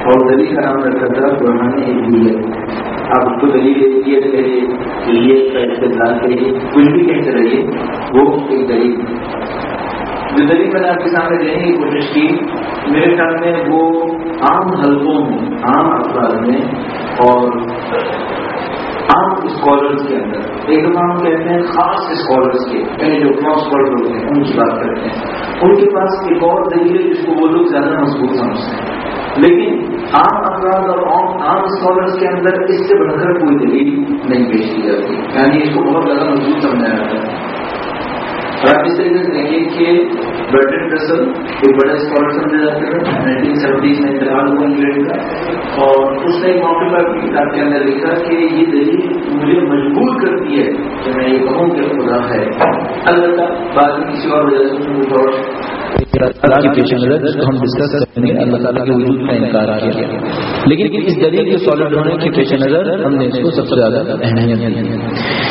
اور دلیل کا نام رکھا تھا برہان الوہیت. آپ اس کو دلیل الوہیت کہیے, الوہیت کا استدلال کہیے, کچھ بھی کہتے رہیے, وہ ایک دلیل. جو دلیل میں نے آپ کے سامنے دینے کی کوشش کی, میرے خیال میں وہ عام حلقوں میں, عام افراد میں اور عام اسکالرس کے اندر, ایک دفعہ ہم کہتے ہیں خاص اسکالرس کے, یعنی جو کراس ورڈ ہوتے ہیں ان کی بات کرتے ہیں, ان کے پاس ایک اور دلیل ہے جس کو وہ لوگ زیادہ مضبوط سمجھتے ہیں. لیکن عام افراد اور عام اسکالرس کے اندر اس سے بڑھ کر کوئی دلیل نہیں پیش کی جاتی, یعنی اس کو بہت زیادہ مضبوط سمجھا جاتا ہے. اور آپ اس طریقے سے دیکھیں کہ برٹرینڈ رسل ایک بڑا اسکالر سمجھا جاتا ہے, 1970 میں انتقال ہوا انگلینڈ کا, اور اس نے ایک موقع پر کتاب کے اندر لکھا کہ یہ دلیل مجھے مجبور کرتی ہے کہ میں یہ کہوں کہ خدا ہے. البتہ بعد میں کسی اور وجہ سے کچھ اور اللہ کے پیش نظر ہم ڈسکس کریں گے, اللہ تعالیٰ کے وجود کا انکار کیا, لیکن اس دلیل کے سالڈ ہونے کے پیش نظر ہم نے اس کو سب سے زیادہ اہمیت دی.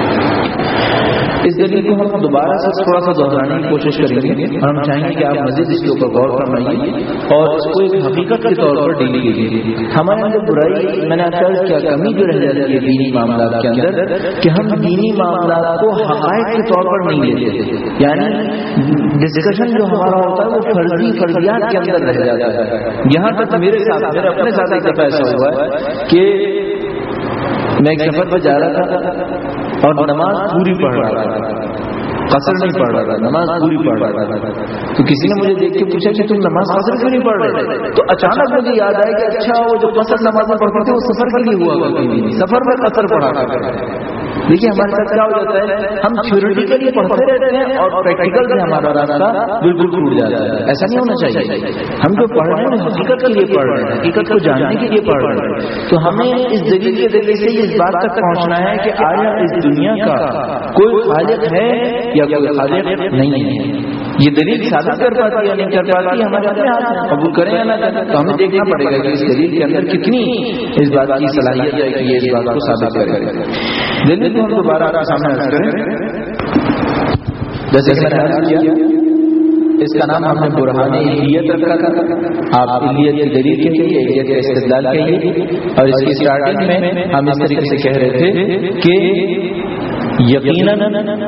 اس دلیل کو ہم دوبارہ سے تھوڑا سا دہرانے کی کوشش کریں گے, اور ہم چاہیں گے کہ آپ مزید اس کے اوپر غور فرمائیے اور اس کو ایک حقیقت کے طور پر ڈیل کیجیے. ہمارے اندر برائی, میں نے عرض کیا, کمی جو رہ جاتی ہے دینی معاملات کے اندر کہ ہم دینی معاملات کو حقائق کے طور پر نہیں لیتے, یعنی ڈسکشن جو ہمارا ہوتا ہے وہ فرضیات کے اندر رہ جاتا ہے. یہاں تک میرے ساتھ, میرے اپنے ساتھ ایک دفعہ ایسا ہوا ہے کہ میں ایک سفر پہ جا رہا تھا اور نماز پوری پڑھ رہا تھا, قصر نہیں پڑھ رہا تھا, نماز پوری پڑھ رہا تھا. تو کسی نے مجھے دیکھ کے پوچھا کہ تم نماز قصر کیوں نہیں پڑھ رہے تھے؟ تو اچانک مجھے یاد آیا کہ اچھا وہ جو قصر نماز پڑھتے تھے وہ سفر کے لیے ہوا کرتی تھی, سفر میں قصر پڑھا کرتے تھے. دیکھیے ہمارے ساتھ کیا ہو جاتا ہے, ہم تھیوریٹیکلی پڑھتے رہتے ہیں اور پریکٹیکل سے ہمارا راستہ بالکل ٹوٹ جاتا ہے. ایسا نہیں ہونا چاہیے. ہم جو پڑھ رہے ہیں حقیقت کے لیے پڑھ رہے ہیں, حقیقت کو جاننے کے لیے پڑھ رہے ہیں. تو ہمیں اس دلیل کے ذریعے سے اس بات تک پہنچنا ہے کہ آیا اس دنیا کا کوئی خالق ہے یا کوئی خالق نہیں ہے. یہ دلیل ثابت کر پاتی یا نہیں کر پاتی ہمارے اپنے ہاتھ میں, قبول کریں یا نہ کریں. تو ہمیں دیکھنا پڑے گا کہ اس دلیل کے اندر کتنی اس بات کی صلاحیت ہے کہ یہ اس بات کو ثابت کرے. دلیل کو ہم دوبارہ آپ کے سامنے رکھ کریں, جیسے کہ میں نے عرض کیا, اس کا نام ہم نے برہان الوہیت رکھا تھا. آپ الوہیت کی دلیل کہیے, الوہیت کا استدلال کہیے. اور اس کی اسٹارٹنگ میں ہم اس طریقے سے کہہ رہے تھے کہ یقیناً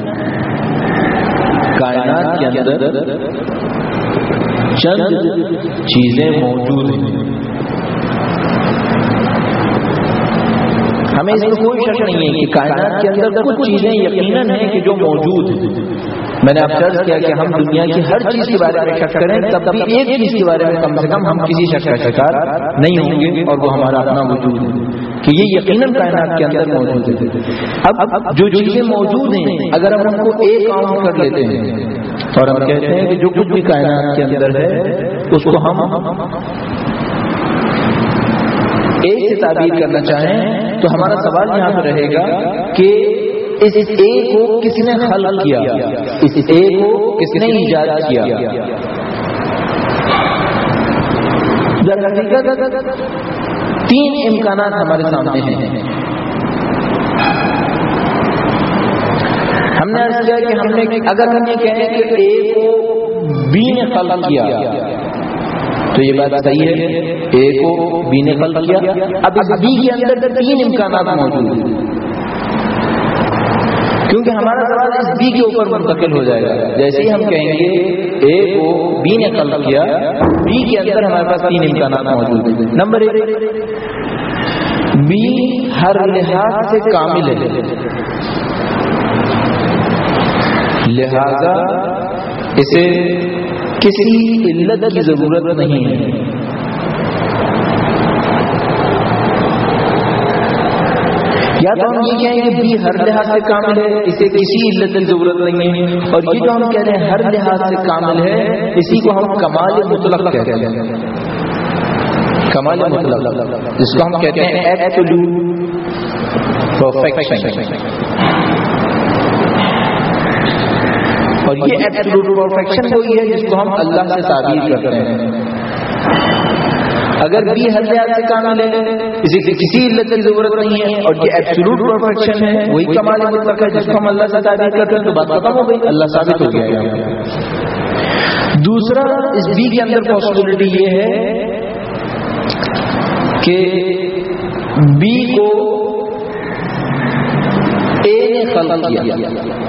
کائنات کے اندر چند چیزیں موجود ہیں. ہمیں اس میں کوئی شک نہیں ہے کہ کائنات کے اندر کچھ چیزیں یقیناً ہیں کہ جو موجود ہیں. میں نے آپ سے عرض کیا کہ ہم دنیا کی ہر چیز کے بارے میں شک کریں تب بھی ایک چیز کے بارے میں کم سے کم ہم کسی شک کا شکار نہیں ہوں گے, اور وہ ہمارا اپنا وجود ہے کہ یہ یقیناً کائنات کے اندر موجود ہے. اب جو چیزیں موجود ہیں اگر ہم ان کو ایک کاؤنٹ کر لیتے ہیں اور ہم کہتے ہیں کہ جو کچھ بھی کائنات کے اندر ہے اس کو ہم ایک سے تعبیر کرنا چاہیں تو ہمارا سوال یہاں پہ رہے گا کہ اس ایک کو کس نے خلق کیا, اس ایک کو کس نے ایجاد کیا. در حقیقت تین امکانات ہمارے سامنے ہیں. ہم نے عرض کیا کہ ہم نے اگر ہم یہ کہیں کہ ایک کو بی نے خلق کیا تو یہ بات صحیح ہے, ایک کو بی نے خلق کیا. اب اس بی کے اندر تین امکانات موجود ہیں, کیونکہ ہمارا سوال اس بی کے اوپر منتقل ہو جائے گا. جیسے ہی ہم کہیں گے اے کو بی نے خلق کیا, بی کے اندر ہمارے پاس تین امکانات موجود ہیں. نمبر ایک, بی ہر لحاظ سے کامل ہے, لہذا اسے کسی علت کی ضرورت نہیں ہے. یا تو ہم یہ کہیں کہ بی ہر لحاظ سے کامل ہے, اسے کسی علت کی ضرورت نہیں ہے. اور یہ جو ہم کہہ رہے ہیں ہر لحاظ سے کامل ہے, اسی کو ہم کمال مطلق کہتے ہیں. کمال مطلق جس کو ہم کہتے ہیں ایبسولوٹ پرفیکشن. اور یہ ایبسولوٹ پرفیکشن وہی ہے جس کو ہم اللہ سے تعبیر کرتے ہیں. اگر بھی ہر لحاظ سے کامل ہے, اسے کسی علت کی ضرورت نہیں ہے, اور یہ ایبسولوٹ پرفیکشن ہے, وہی کمال مطلق ہے جس کو ہم اللہ سے تعبیر کرتے ہیں, تو بات ختم ہو گئی, اللہ ثابت ہو گیا. دوسرا, اس بی کے اندر پاسبلٹی یہ ہے کہ بی کو اے نے خلق کیا.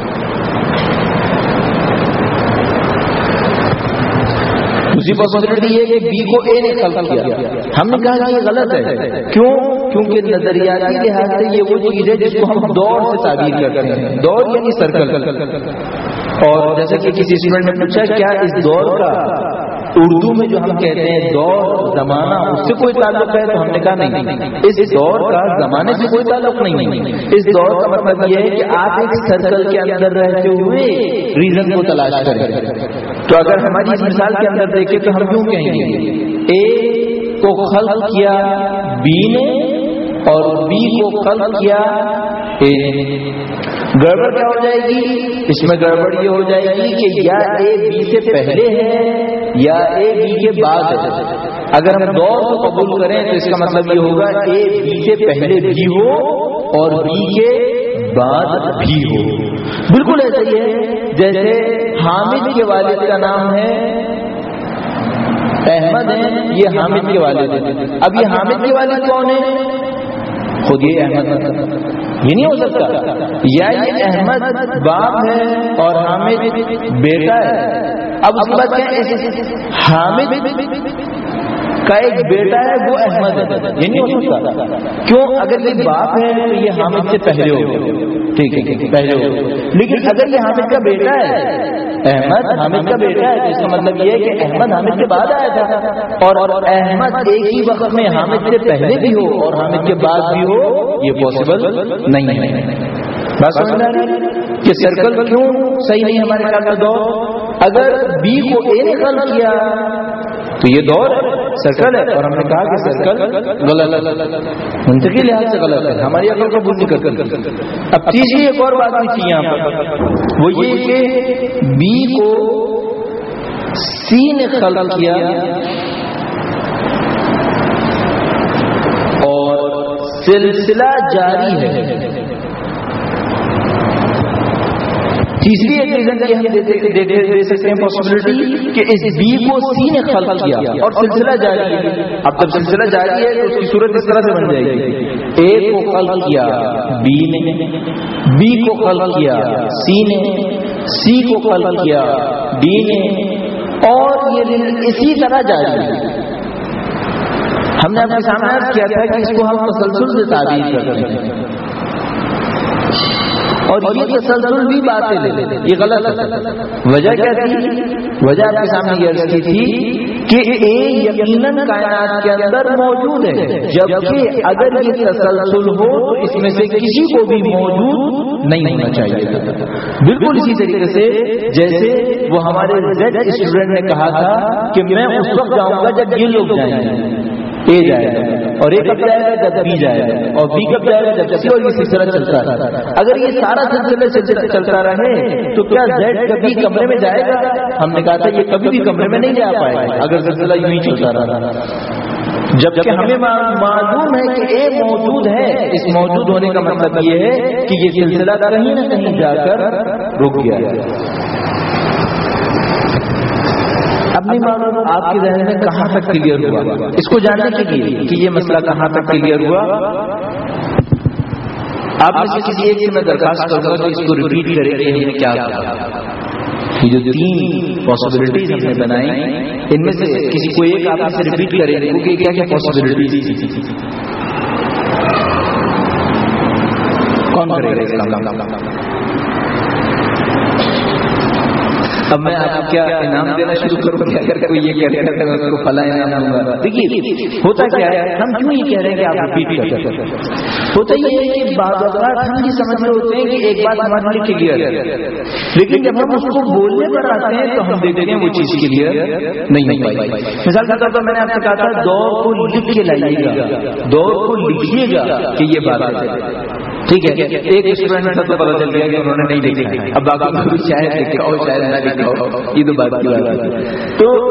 دوسری پاسبلٹی یہ کہ بی کو اے نے خلق کیا. ہم نے کہا کہ یہ غلط ہے. کیوں؟ کیونکہ نظریاتی لحاظ سے یہ وہ چیز ہے جس کو ہم دور سے تعبیر کرتے ہیں. دور یعنی سرکل. اور جیسے کہ کسی اسٹوڈنٹ نے پوچھا کیا اس دور کا اردو میں جو ہم کہتے ہیں دور زمانہ اس سے کوئی تعلق ہے، تو ہم نے کہا نہیں، اس دور کا زمانے سے کوئی تعلق نہیں. اس دور کا مطلب یہ ہے کہ آپ ایک سرکل کے اندر رہتے ہوئے ریزن کو تلاش کریں. تو اگر ہماری اس مثال کے اندر دیکھیں تو ہم کیوں کہیں گے اے کو خلق کیا بی نے اور بی کو خلق کیا اے نے. گڑبڑ کیا ہو جائے گی اس میں؟ گڑبڑ یہ ہو جائے گی کہ یا اے بی سے پہلے ہے یا اے بی کے بعد ہے. اگر ہم دور کو قبول کریں تو اس کا مطلب یہ ہوگا اے بی سے پہلے بھی ہو اور بی کے بعد بھی ہو. بالکل ایسا ہی ہے جیسے حامد کے والد کا نام ہے احمد ہے، یہ حامد کے والد ہے. اب یہ حامد کے والد کون ہے؟ خود یہ احمد. یہ نہیں ہو سکتا. یا یہ احمد باپ ہے اور حامد بیٹا ہے. اب اس کے بعد کیا ہے؟ حامد کا ایک بیٹا ہے وہ احمد ہے. یہ نہیں ہو سکتا. کیوں؟ اگر یہ باپ ہے تو یہ حامد سے پہلے ہوگا. ٹھیک ہے پہلے ہوگا. لیکن اگر یہ حامد کا بیٹا ہے، احمد حامد کا بیٹا ہے، تو اس کا مطلب یہ ہے کہ احمد حامد کے بعد آیا تھا. اور احمد ایک ہی وقت میں حامد سے پہلے بھی ہو اور حامد کے بعد بھی ہو، یہ پاسبل نہیں ہے. بات سمجھ رہے ہیں کہ سرکل کیوں صحیح نہیں ہمارے خیال میں؟ دور اگر بی کو اے نے خلق کیا تو یہ دور سرکل ہے، اور ہم نے کہا کہ سرکل غلط، منطقی لحاظ سے غلط ہے، ہماری عقل کو قبول نہیں کرتے. اب تیسری ایک اور بات بھی یہاں پر، وہ یہ کہ بی کو سی نے خلق کیا اور سلسلہ جاری ہے. تیسری ایک ریزن یہ ہم دے سکتے ہیں پاسبلٹی کہ اس بی کو سی نے خلق کیا اور سلسلہ جاری ہے. اب جب سلسلہ جاری ہے تو اس کی صورت اس طرح سے بن جائے گی، اے کو خلق کیا بی نے، بی کو خلق کیا سی نے، سی کو خلق کیا ڈی نے، اور یہ اسی طرح جاری ہے. ہم نے آپ کے سامنے عرض کیا تھا کہ اس کو ہم تسلسل سے تعبیر کرتے ہیں، اور یہ تسلسل بھی باطل ہے، یہ غلط ہے. وجہ کیا تھی؟ وجہ آپ کے سامنے یہ عرض کی تھی کہ اے یقیناً کائنات کے اندر موجود ہے، جبکہ اگر یہ تسلسل ہو تو اس میں سے کسی کو بھی موجود نہیں ہونا چاہیے. بالکل اسی طریقے سے جیسے وہ ہمارے زیڈ اسٹوڈنٹ نے کہا تھا کہ میں اس وقت جاؤں گا جب یہ لوگ جائیں گے، اے جائے گا، اور اے کب جائے گا جب بی جائے گا، اور بی کب جائے گا جب سی، اور یہ سلسلہ چلتا رہا. اگر یہ سارا سلسلہ چلتا رہے تو کیا زیڈ کبھی کمرے میں جائے گا؟ ہم نے کہا تھا یہ کبھی بھی کمرے میں نہیں جا پائے گا اگر سلسلہ یوں ہی چلتا رہا. جبکہ ہمیں معلوم ہے کہ اے موجود ہے. اس موجود ہونے کا مطلب یہ ہے کہ یہ سلسلہ کہیں نہ کہیں جا کر رک گیا ہے. اب نہیں معلوم آپ کے ذہن میں کہاں تک کلیئر ہوا اس کو جاننے کے لیے کہ یہ مسئلہ کہاں تک کلیئر ہوا. آپ میں سے کسی ایک سے میں درخواست کروں گا کہ اس کو ریپیٹ کریں کہ ہم نے کیا کہا. یہ جو تین پاسبلٹیز ہم نے بنائی ان میں سے کسی کو ایک آپ سے ریپیٹ کریں گے کہ کیا کیا پاسبلٹیز تھی. کون کرے گا اس کا؟ اب میں آپ کو کیا انعام دینا شروع کروں گا؟ اگر کوئی یہ کہہ رہے ہیں میں اس کو فلاں انعام دوں گا. دیکھیے ہوتا کیا ہے، ہم کیوں یہ کہہ رہے ہیں کہ آپ ریپیٹ کرتے ہیں؟ ہوتا یہ ہے کہ بعض اوقات ہم یہ سمجھ رہے ہوتے ہیں کہ ایک بات ہمارے لیے کلیئر ہے، لیکن جب ہم اس کو بولنے پر آتے ہیں تو ہم دیکھتے ہیں وہ چیز کلیئر نہیں ہو پائی. مثال کے طور پر میں نے آپ سے کہا تھا دور کو لکھ کے لائیے گا، دور کو لکھیے گا کہ یہ بات ہے. ٹھیک ہے، ایک اسٹوڈنٹ سب کو پتا چل گیا کہ انہوں نے نہیں لکھا ہے. اب باقی شاید لکھا ہو شاید نہ لکھا ہو، یہ تو بات کی بات ہے. تو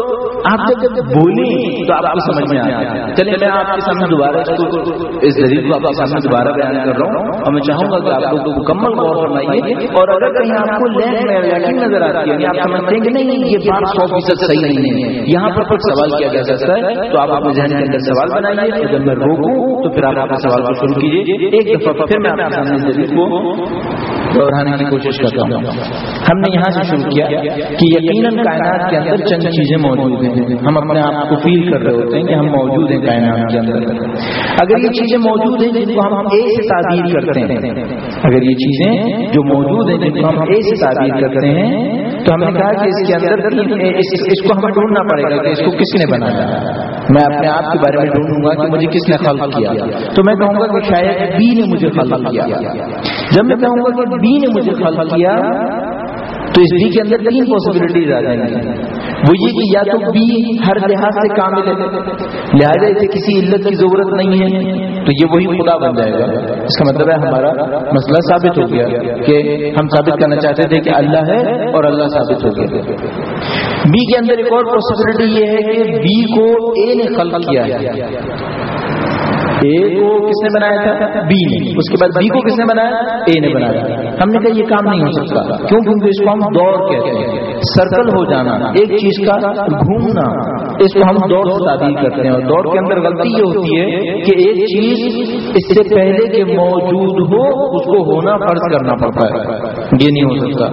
آپ جب بولیں تو آپ کو سمجھ میں آیا. چلیے میں آپ کے سامنے دوبارہ اس دلیل کو آپ کے سامنے دوبارہ بیان کر رہا ہوں اور میں چاہوں گا کہ آپ لوگ مکمل غور فرمائیے. اور اگر کہیں آپ کو لیکن نظر آتی ہے یعنی آپ سمجھتے ہیں کہ نہیں یہ بات 100% صحیح نہیں ہے, یہاں پر کچھ سوال کیا جا سکتا ہے, تو آپ اپنے ذہن کے اندر سوال بنائیے. اور جب میں روکوں تو پھر آپ اپنے سوال کو شروع کیجیے. ایک دفعہ پھر میں آپ کے سامنے اس دلیل کو دہرانے کی کوشش کرتا ہوں. ہم نے یہاں سے شروع کیا کہ یقیناً کائنات کے اندر چند چیزیں موجود ہیں. ہم اپنے آپ کو فیل کر رہے ہوتے ہیں کہ ہم موجود ہیں کائنات کے اندر. اگر یہ چیزیں موجود ہیں جن کو ہم اے سے تعبیر کرتے ہیں, اگر یہ چیزیں جو موجود ہیں جن کو ہم اے سے تعبیر کرتے ہیں, تو ہم نے کہا کہ اس کے اندر اس کو ہمیں ڈھونڈنا پڑے گا کہ اس کو کس نے بنایا. میں اپنے آپ کے بارے میں ڈھونڈوں گا کہ مجھے کس نے خلق کیا, تو میں کہوں گا کہ شاید بی نے مجھے خلق کیا. جب میں کہوں گا کہ بی نے مجھے خلق کیا تو اس بی کے اندر 3 پاسبلٹیز آ جائیں گی. وہ یہ کہ یا تو بی ہر لحاظ سے کامل ہے, لہٰذا اسے کسی علت کی ضرورت نہیں ہے, تو یہ وہی خدا بن جائے گا. اس کا مطلب ہے ہمارا مسئلہ ثابت ہو گیا کہ ہم ثابت کرنا چاہتے تھے کہ اللہ ہے اور اللہ ثابت ہو گیا. بی کے اندر ایک اور پاسبلٹی یہ ہے کہ بی کو اے نے خلق کیا ہے. اے کو کس نے بنایا تھا؟ بی نے. اس کے بعد بی کو کس نے بنایا؟ اے نے بنایا. ہم نے کہا یہ کام نہیں ہو سکتا. کیوں؟ کیونکہ اس کو ہم دور کہتے ہیں, سرکل ہو جانا, ایک چیز کا گھومنا, اس کو ہم دور سے تعبیر کرتے ہیں. اور دور کے اندر غلطی یہ ہوتی ہے کہ ایک چیز اس سے پہلے کہ موجود ہو اس کو ہونا فرض کرنا پڑتا ہے. یہ نہیں ہو سکتا.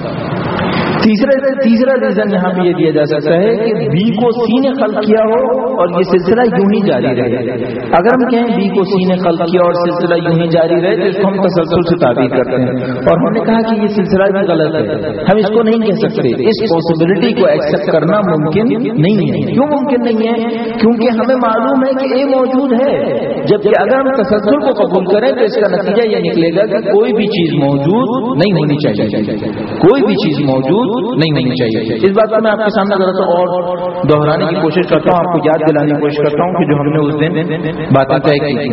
تیسرا ریزن یہاں پہ یہ دیا جا سکتا ہے کہ بی کو سی نے خلق کیا ہو اور یہ سلسلہ یوں ہی جاری رہے. اگر ہم کہیں بی کو سی نے خلق کیا اور سلسلہ یوں ہی جاری رہے تو اس کو ہم تسلسل سے تعبیر کرتے ہیں. اور ہم نے کہا کہ یہ سلسلہ بھی غلط ہے, ہم اس کو نہیں کہہ سکتے. اس پاسبلٹی کو ایکسپٹ کرنا ممکن نہیں ہے. کیوں ممکن نہیں ہے؟ کیونکہ ہمیں معلوم ہے کہ اے موجود ہے, جبکہ اگر ہم تسلسل کو قبول کریں تو اس کا نتیجہ یہ نکلے گا کہ کوئی بھی چیز موجود نہیں ہونی چاہیے, کوئی بھی چیز موجود نہیں ہونی چاہیے. اس بات کو میں آپ کے سامنے ذرا سا اور دہرانے کی کوشش کرتا ہوں, آپ کو یاد دلانے کی کوشش کرتا ہوں کہ جو ہم نے اس دن باتیں طے کی تھی.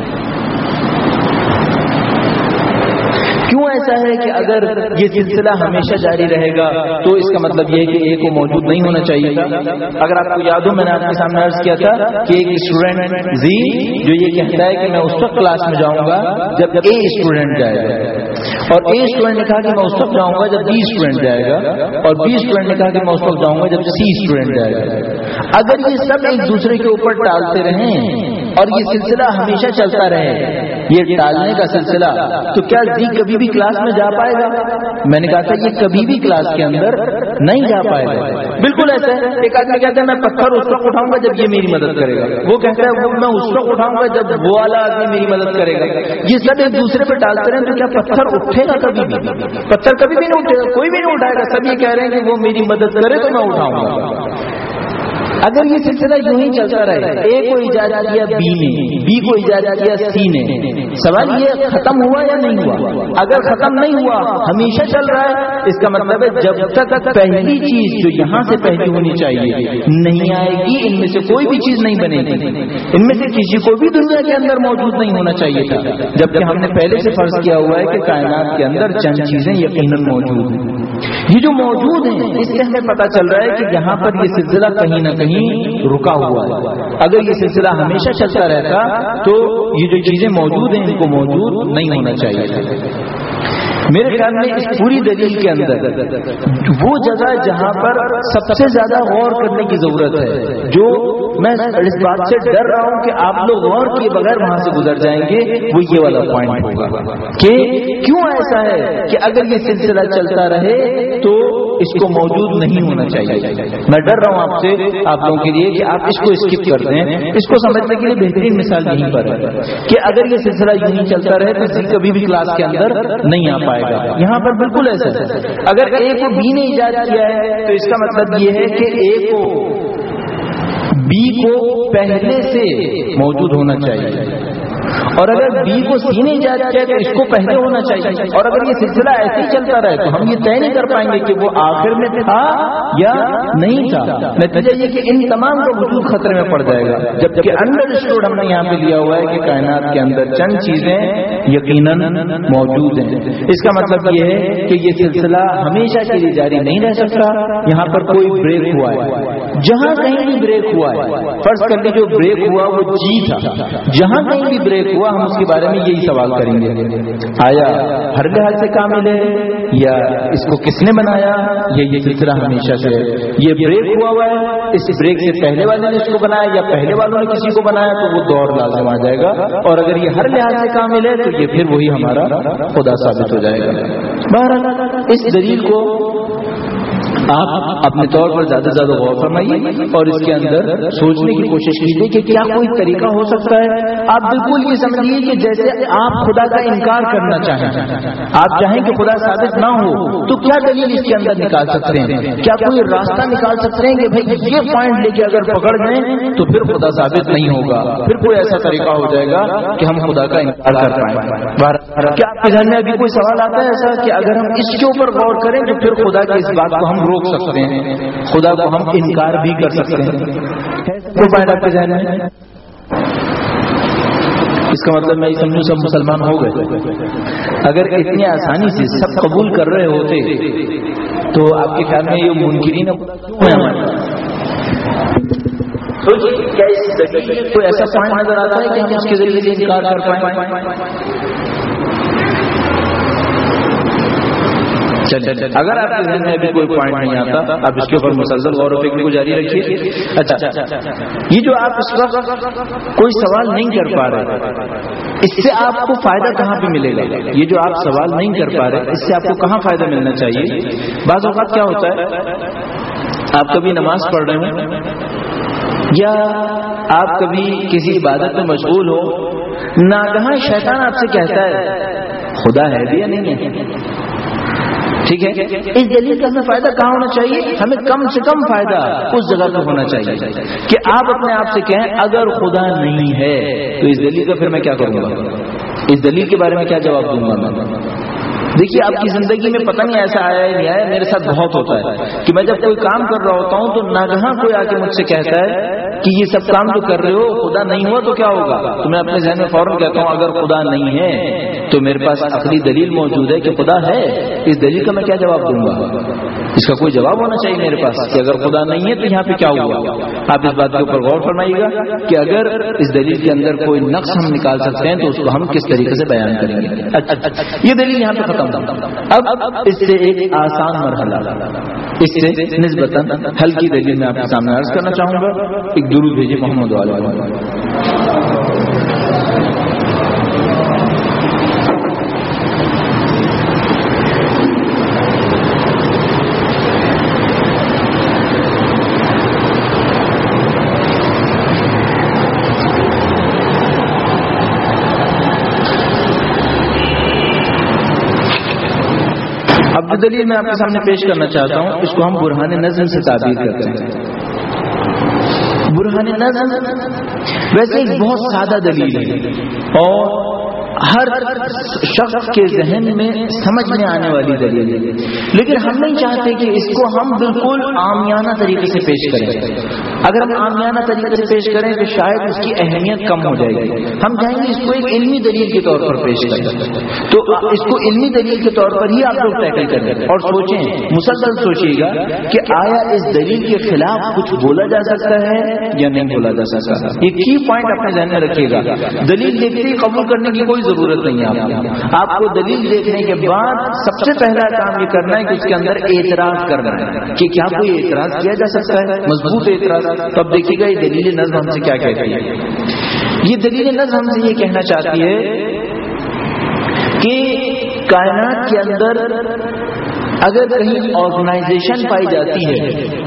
کیوں ایسا ہے کہ اگر یہ سلسلہ ہمیشہ جاری رہے گا تو اس کا مطلب یہ ہے کہ اے کو موجود نہیں ہونا چاہیے تھا. اگر آپ کو یاد ہو میں نے آپ کے سامنے عرض کیا تھا کہ ایک اسٹوڈنٹ زی جو یہ کہتا ہے کہ میں اس وقت کلاس میں جاؤں گا جب اے اسٹوڈنٹ جائے گا, اور اے اسٹوڈنٹ نے کہا کہ میں اس وقت جاؤں گا جب بی اسٹوڈنٹ جائے گا, اور بی اسٹوڈنٹ نے کہا کہ میں اس وقت جاؤں گا جب سی اسٹوڈنٹ جائے گا. اگر یہ سب ایک دوسرے کے اوپر ٹالتے رہیں اور یہ سلسلہ ہمیشہ چلتا رہے, یہ ٹالنے کا سلسلہ, تو کیا زی کبھی بھی کلاس میں جا پائے گا؟ میں نے کہا تھا یہ کبھی بھی کلاس کے اندر نہیں جا پائے گا. بالکل ایسا ہے. ایک آدمی کہتا ہے میں پتھر اس وقت اٹھاؤں گا جب یہ میری مدد کرے گا, وہ کہتا ہے میں اس وقت اٹھاؤں گا جب وہ والا آدمی میری مدد کرے گا. یہ سب ایک دوسرے پہ ڈالتے رہے تو کیا پتھر اٹھے گا؟ کبھی بھی پتھر کبھی بھی نہیں اٹھے گا, کوئی بھی نہیں اٹھائے گا. سب یہ کہہ رہے ہیں کہ وہ میری مدد کرے تو میں اٹھاؤں گا. اگر یہ سلسلہ یوں ہی چلتا رہے, اے کو اجازت دیا بی نے, بی کو اجازت دیا سی نے, سوال یہ ختم ہوا یا نہیں ہوا؟ اگر ختم نہیں ہوا, ہمیشہ چل رہا ہے, اس کا مطلب ہے جب تک پہلی چیز جو یہاں سے پہلی ہونی چاہیے نہیں آئے گی, ان میں سے کوئی بھی چیز نہیں بنے گی. ان میں سے کسی کو بھی دنیا کے اندر موجود نہیں ہونا چاہیے تھا, جبکہ ہم نے پہلے سے فرض کیا ہوا ہے کہ کائنات کے اندر چند چیزیں یقیناً موجود ہیں. یہ جو موجود ہیں اس سے ہمیں پتہ چل رہا ہے کہ یہاں پر یہ سلسلہ کہیں نہ کہیں رکا ہوا ہے. اگر یہ سلسلہ ہمیشہ چلتا رہتا تو یہ جو چیزیں موجود ہیں ان کو موجود نہیں ہونا چاہیے. میرے خیال میں اس پوری دلیل کے اندر وہ جگہ جہاں پر سب سے زیادہ غور کرنے کی ضرورت ہے, جو میں اس بات سے ڈر رہا ہوں کہ آپ لوگ غور کیے بغیر وہاں سے گزر جائیں گے, وہ یہ والا پوائنٹ ہوگا کہ کیوں ایسا ہے کہ اگر یہ سلسلہ چلتا رہے تو اس کو موجود نہیں ہونا چاہیے. میں ڈر رہا ہوں آپ سے, آپ لوگوں کے لیے, کہ آپ اس کو اسکپ کر دیں. اس کو سمجھنے کے لیے بہترین مثال یہیں پر ہے کہ اگر یہ سلسلہ یوں ہی چلتا رہے تو کبھی بھی کلاس کے اندر نہیں آ پائے گا. یہاں پر بالکل ایسا ہے. اگر اے کو بی نے ایجاد کیا ہے تو اس کا مطلب یہ ہے کہ اے کو بی کو پہلے سے موجود ہونا چاہیے. اور اگر بی کو سی نہیں جانا چاہے تو اس کو پہلے ہونا چاہیے. اور اگر یہ سلسلہ ایسے ہی چلتا رہے تو ہم یہ طے نہیں کر پائیں گے کہ وہ آخر میں تھا یا نہیں تھا. نتیجہ یہ کہ ان تمام کا وجود خطرے میں پڑ جائے گا. جبکہ انڈرسٹوڈ ہم نے یہاں پہ لیا ہوا ہے کہ کائنات کے اندر چند چیزیں یقیناً موجود ہیں. اس کا مطلب یہ ہے کہ یہ سلسلہ ہمیشہ کے لیے جاری نہیں رہ سکتا. یہاں پر کوئی بریک ہوا ہے, جہاں کہیں بھی بریک ہوا ہے, فرض کر کے جو بریک ہوا وہ جی تھا, جہاں کہیں بھی بریک ہوا ہم اس کے بارے میں یہی سوال کریں گے, آیا ہر لحاظ سے کامل ہے یا اس کو کس نے بنایا. یہ سلسلہ ہمیشہ سے یہ بریک ہوا ہے, اس بریک سے پہلے والے نے اس کو بنایا یا پہلے والوں نے کسی کو بنایا تو وہ دور لازم آ جائے گا. اور اگر یہ ہر لحاظ سے کامل ہے تو یہ پھر وہی ہمارا خدا ثابت ہو جائے گا. بہرحال اس دلیل کو آپ اپنے طور پر زیادہ سے زیادہ غور فرمائیے اور اس کے اندر سوچنے کی کوشش کیجیے کہ کیا کوئی طریقہ ہو سکتا ہے. آپ بالکل یہ سمجھیے کہ جیسے آپ خدا کا انکار کرنا چاہیں, آپ چاہیں کہ خدا ثابت نہ ہو تو کیا دلیل اس کے اندر نکال سکتے ہیں, کیا کوئی راستہ نکال سکتے ہیں کہ بھائی یہ پوائنٹ لے کے اگر پکڑ گئے تو پھر خدا ثابت نہیں ہوگا, پھر کوئی ایسا طریقہ ہو جائے گا کہ ہم خدا کا انکار کر پائیں. کیا آپ کے ذہن میں ابھی کوئی سوال آتا ہے ایسا کہ اگر ہم اس کے اوپر غور کریں تو پھر خدا کی اس بات کو ہم روک سکتے ہیں, خدا کو ہم انکار بھی کر سکتے ہیں؟ کوئی پوائنٹ آپ کے ذہن میں؟ اس کا مطلب میں یہ سمجھوں سب مسلمان ہو گئے. اگر اتنی آسانی سے سب قبول کر رہے ہوتے تو آپ کے خیال میں یہ منکرین کیا اس کوئی ایسا پوائنٹ نظر آتا ہے کہ ہم اس کے ذریعے سے انکار کر پائیں؟ اگر آپ کے ذہن میں ابھی کوئی پوائنٹ نہیں آتا آپ اس کے اوپر مسلسل غور و فکر کو جاری رکھیے. اچھا, یہ جو آپ اس وقت کوئی سوال نہیں کر پا رہے اس سے آپ کو فائدہ کہاں پہ ملے گا؟ یہ جو آپ سوال نہیں کر پا رہے اس سے آپ کو کہاں فائدہ ملنا چاہیے؟ بعض اوقات کیا ہوتا ہے آپ کبھی نماز پڑھ رہے ہوں یا آپ کبھی کسی عبادت میں مشغول ہو, ناگہاں شیطان آپ سے کہتا ہے خدا ہے بھی یا نہیں ہے. ٹھیک ہے, اس دلیل کا ہمیں فائدہ کہاں ہونا چاہیے؟ ہمیں کم سے کم فائدہ اس جگہ پہ ہونا چاہیے کہ آپ اپنے آپ سے کہیں اگر خدا نہیں ہے تو اس دلیل کا پھر میں کیا کروں گا, اس دلیل کے بارے میں کیا جواب دوں گا میں. دیکھیے آپ کی زندگی میں پتہ نہیں ایسا آیا ہے نہیں آیا, میرے ساتھ بہت ہوتا ہے کہ میں جب کوئی کام کر رہا ہوتا ہوں تو ناگہاں کوئی آ کے مجھ سے کہتا ہے کہ یہ سب کام جو کر رہے ہو خدا نہیں ہوا تو کیا ہوگا. تو میں اپنے ذہن میں فوراً کہتا ہوں اگر خدا نہیں ہے تو میرے پاس عقلی دلیل موجود ہے کہ خدا ہے, اس دلیل کا میں کیا جواب دوں گا؟ اس کا کوئی جواب ہونا چاہیے میرے پاس کہ اگر خدا نہیں ہے تو یہاں پہ کیا ہوا. آپ اس بات کے اوپر غور فرمائیے گا کہ اگر اس دلیل کے اندر کوئی نقص ہم نکال سکتے ہیں تو اس کو ہم کس طریقے سے بیان کریں گے. یہ دلیل یہاں پہ ختم. اب اس سے ایک آسان مرحلہ, اس سے نسبتاً ہلکی دلیل میں آپ کے سامنے عرض کرنا چاہوں گا. ایک درود بھیجیے محمد علیہ. اب دلیل میں آپ کے سامنے پیش کرنا چاہتا ہوں, اس کو ہم برہان نظم سے تعبیر کرتے ہیں. برہان نظم ویسے ایک بہت سادہ دلیل ہے اور ہر شخص کے ذہن میں سمجھ میں آنے والی دلیل ہے, لیکن ہم نہیں چاہتے کہ اس کو ہم بالکل عامیانہ طریقے سے پیش کریں. اگر ہم عامیانہ طریقے سے پیش کریں تو شاید اس کی اہمیت کم ہو جائے گی. ہم چاہیں گے اس کو ایک علمی دلیل کے طور پر پیش کریں, تو اس کو علمی دلیل کے طور پر ہی آپ لوگ ٹیکل کریں اور سوچیں, مسلسل سوچیے گا کہ آیا اس دلیل کے خلاف کچھ بولا جا سکتا ہے یا نہیں بولا جا سکتا. یہ کی پوائنٹ اپنے ذہن میں رکھیے گا. دلیل دیکھتے ہی قبول کرنے کی کوئی ضرورت نہیں ہے. آپ کو دلیل دیکھنے کے بعد سب سے پہلا کام یہ کرنا ہے کہ اس کے اندر اعتراض کرنا ہے کہ کیا کوئی اعتراض کیا جا سکتا ہے, مضبوط اعتراض. تو اب دیکھیے گا یہ دلیل نظم ہم سے کیا کہتی ہے. یہ دلیل نظم ہم سے یہ کہنا چاہتی ہے کہ کائنات کے اندر اگر کہیں آرگنائزیشن پائی جاتی ہے,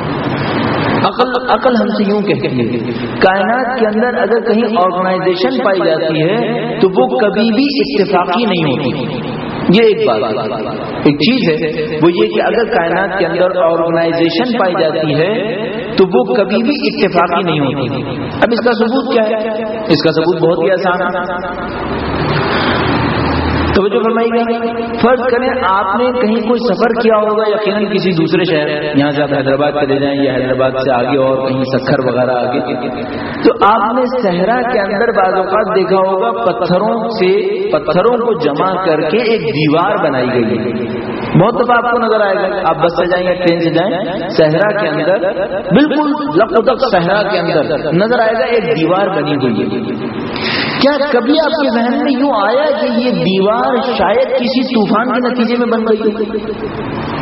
عقل ہم سے یوں کہتی ہے کائنات کے اندر اگر کہیں آرگنائزیشن پائی جاتی ہے تو وہ کبھی بھی اتفاقی نہیں ہوتی. یہ ایک بات, ایک چیز ہے وہ یہ کہ اگر کائنات کے اندر آرگنائزیشن پائی جاتی ہے تو وہ کبھی بھی اتفاقی نہیں ہوتی. اب اس کا ثبوت کیا ہے؟ اس کا ثبوت بہت ہی آسان ہے. توجہ فرمائیے گا. فرض کریں آپ نے کہیں کوئی سفر کیا ہوگا, یقیناً کسی دوسرے شہر, یہاں سے آپ حیدرآباد چلے جائیں یا حیدرآباد سے آگے اور کہیں سکھر وغیرہ آگے, تو آپ نے صحرا کے اندر بعض اوقات دیکھا ہوگا پتھروں کو جمع کر کے ایک دیوار بنائی گئی ہے. بہت دفعہ آپ کو نظر آئے گا, آپ بس سے جائیں یا ٹرین سے جائیں, صحرا کے اندر بالکل لقدق صحرا کے اندر نظر آئے گا ایک دیوار بنی ہوئی ہے. کیا کبھی آپ کے ذہن میں یوں آیا کہ یہ دیوار شاید کسی طوفان کے نتیجے میں بن گئی ہے؟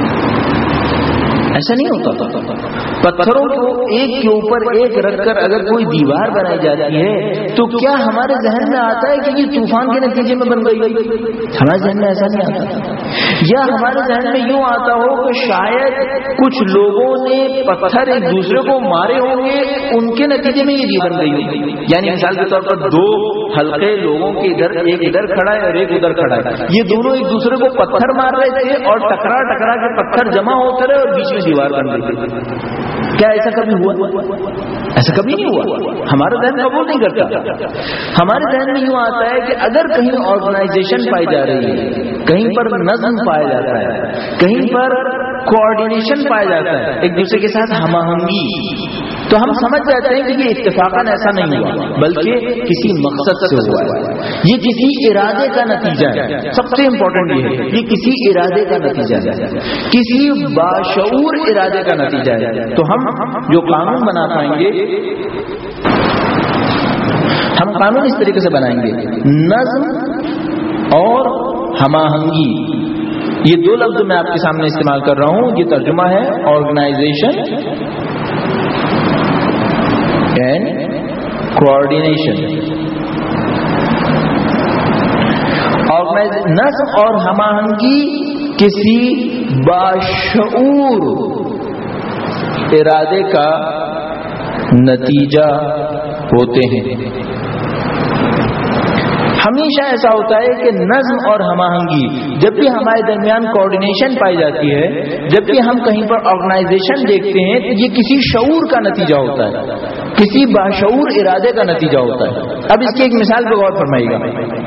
ایسا نہیں ہوتا. پتھروں کو ایک کے اوپر ایک رکھ کر اگر کوئی دیوار بنائی جاتی ہے تو کیا ہمارے ذہن میں آتا ہے کہ یہ طوفان کے نتیجے میں بن گئی؟ ہمارے ذہن میں ایسا نہیں آتا. یا ہمارے ذہن میں یوں آتا ہو کہ شاید کچھ لوگوں نے پتھر ایک دوسرے کو مارے ہوں گے, ان کے نتیجے میں یہ بن گئی ہوگی. یعنی مثال کے طور پر دو حلقے لوگوں کے ادھر, ایک ادھر کھڑا ہے اور ایک ادھر کھڑا ہے, یہ دونوں ایک دوسرے کو پتھر مار رہے تھے اور ٹکرا کے پتھر جمع ہوتے رہے اور بیچ میں دیوار بن گئی تھی. کیا ایسا کبھی ہوا؟ ایسا کبھی نہیں ہوا. ہمارا ذہن قبول نہیں کرتا. ہمارے ذہن میں یوں آتا ہے کہ اگر کہیں آرگنائزیشن پائی جا رہی ہے, کہیں پر نظم پایا جاتا ہے, کہیں پر کوآرڈینیشن پایا جاتا ہے, ایک دوسرے کے ساتھ ہم آہنگی, تو ہم سمجھ جاتے ہیں کہ یہ اتفاقاً ایسا نہیں ہوا بلکہ کسی مقصد سے ہوا ہے. یہ کسی ارادے کا نتیجہ ہے. سب سے امپورٹنٹ یہ ہے, یہ کسی ارادے کا نتیجہ ہے, کسی باشعور ارادے کا نتیجہ ہے. تو ہم جو قانون بنا پائیں گے, ہم قانون اس طریقے سے بنائیں گے, نظم اور ہم آہنگی. یہ دو لفظ میں آپ کے سامنے استعمال کر رہا ہوں, یہ ترجمہ ہے آرگنائزیشن اینڈ کوآرڈینیشن. نظم اور ہم آہنگی کسی باشعور ارادے کا نتیجہ ہوتے ہیں. ہمیشہ ایسا ہوتا ہے کہ نظم اور ہم آہنگی, جب بھی ہمارے درمیان کوآرڈینیشن پائی جاتی ہے, جب بھی ہم کہیں پر آرگنائزیشن دیکھتے ہیں, تو یہ کسی شعور کا نتیجہ ہوتا ہے, کسی باشعور ارادے کا نتیجہ ہوتا ہے. اب اس کی ایک مثال پہ غور فرمائیے گا.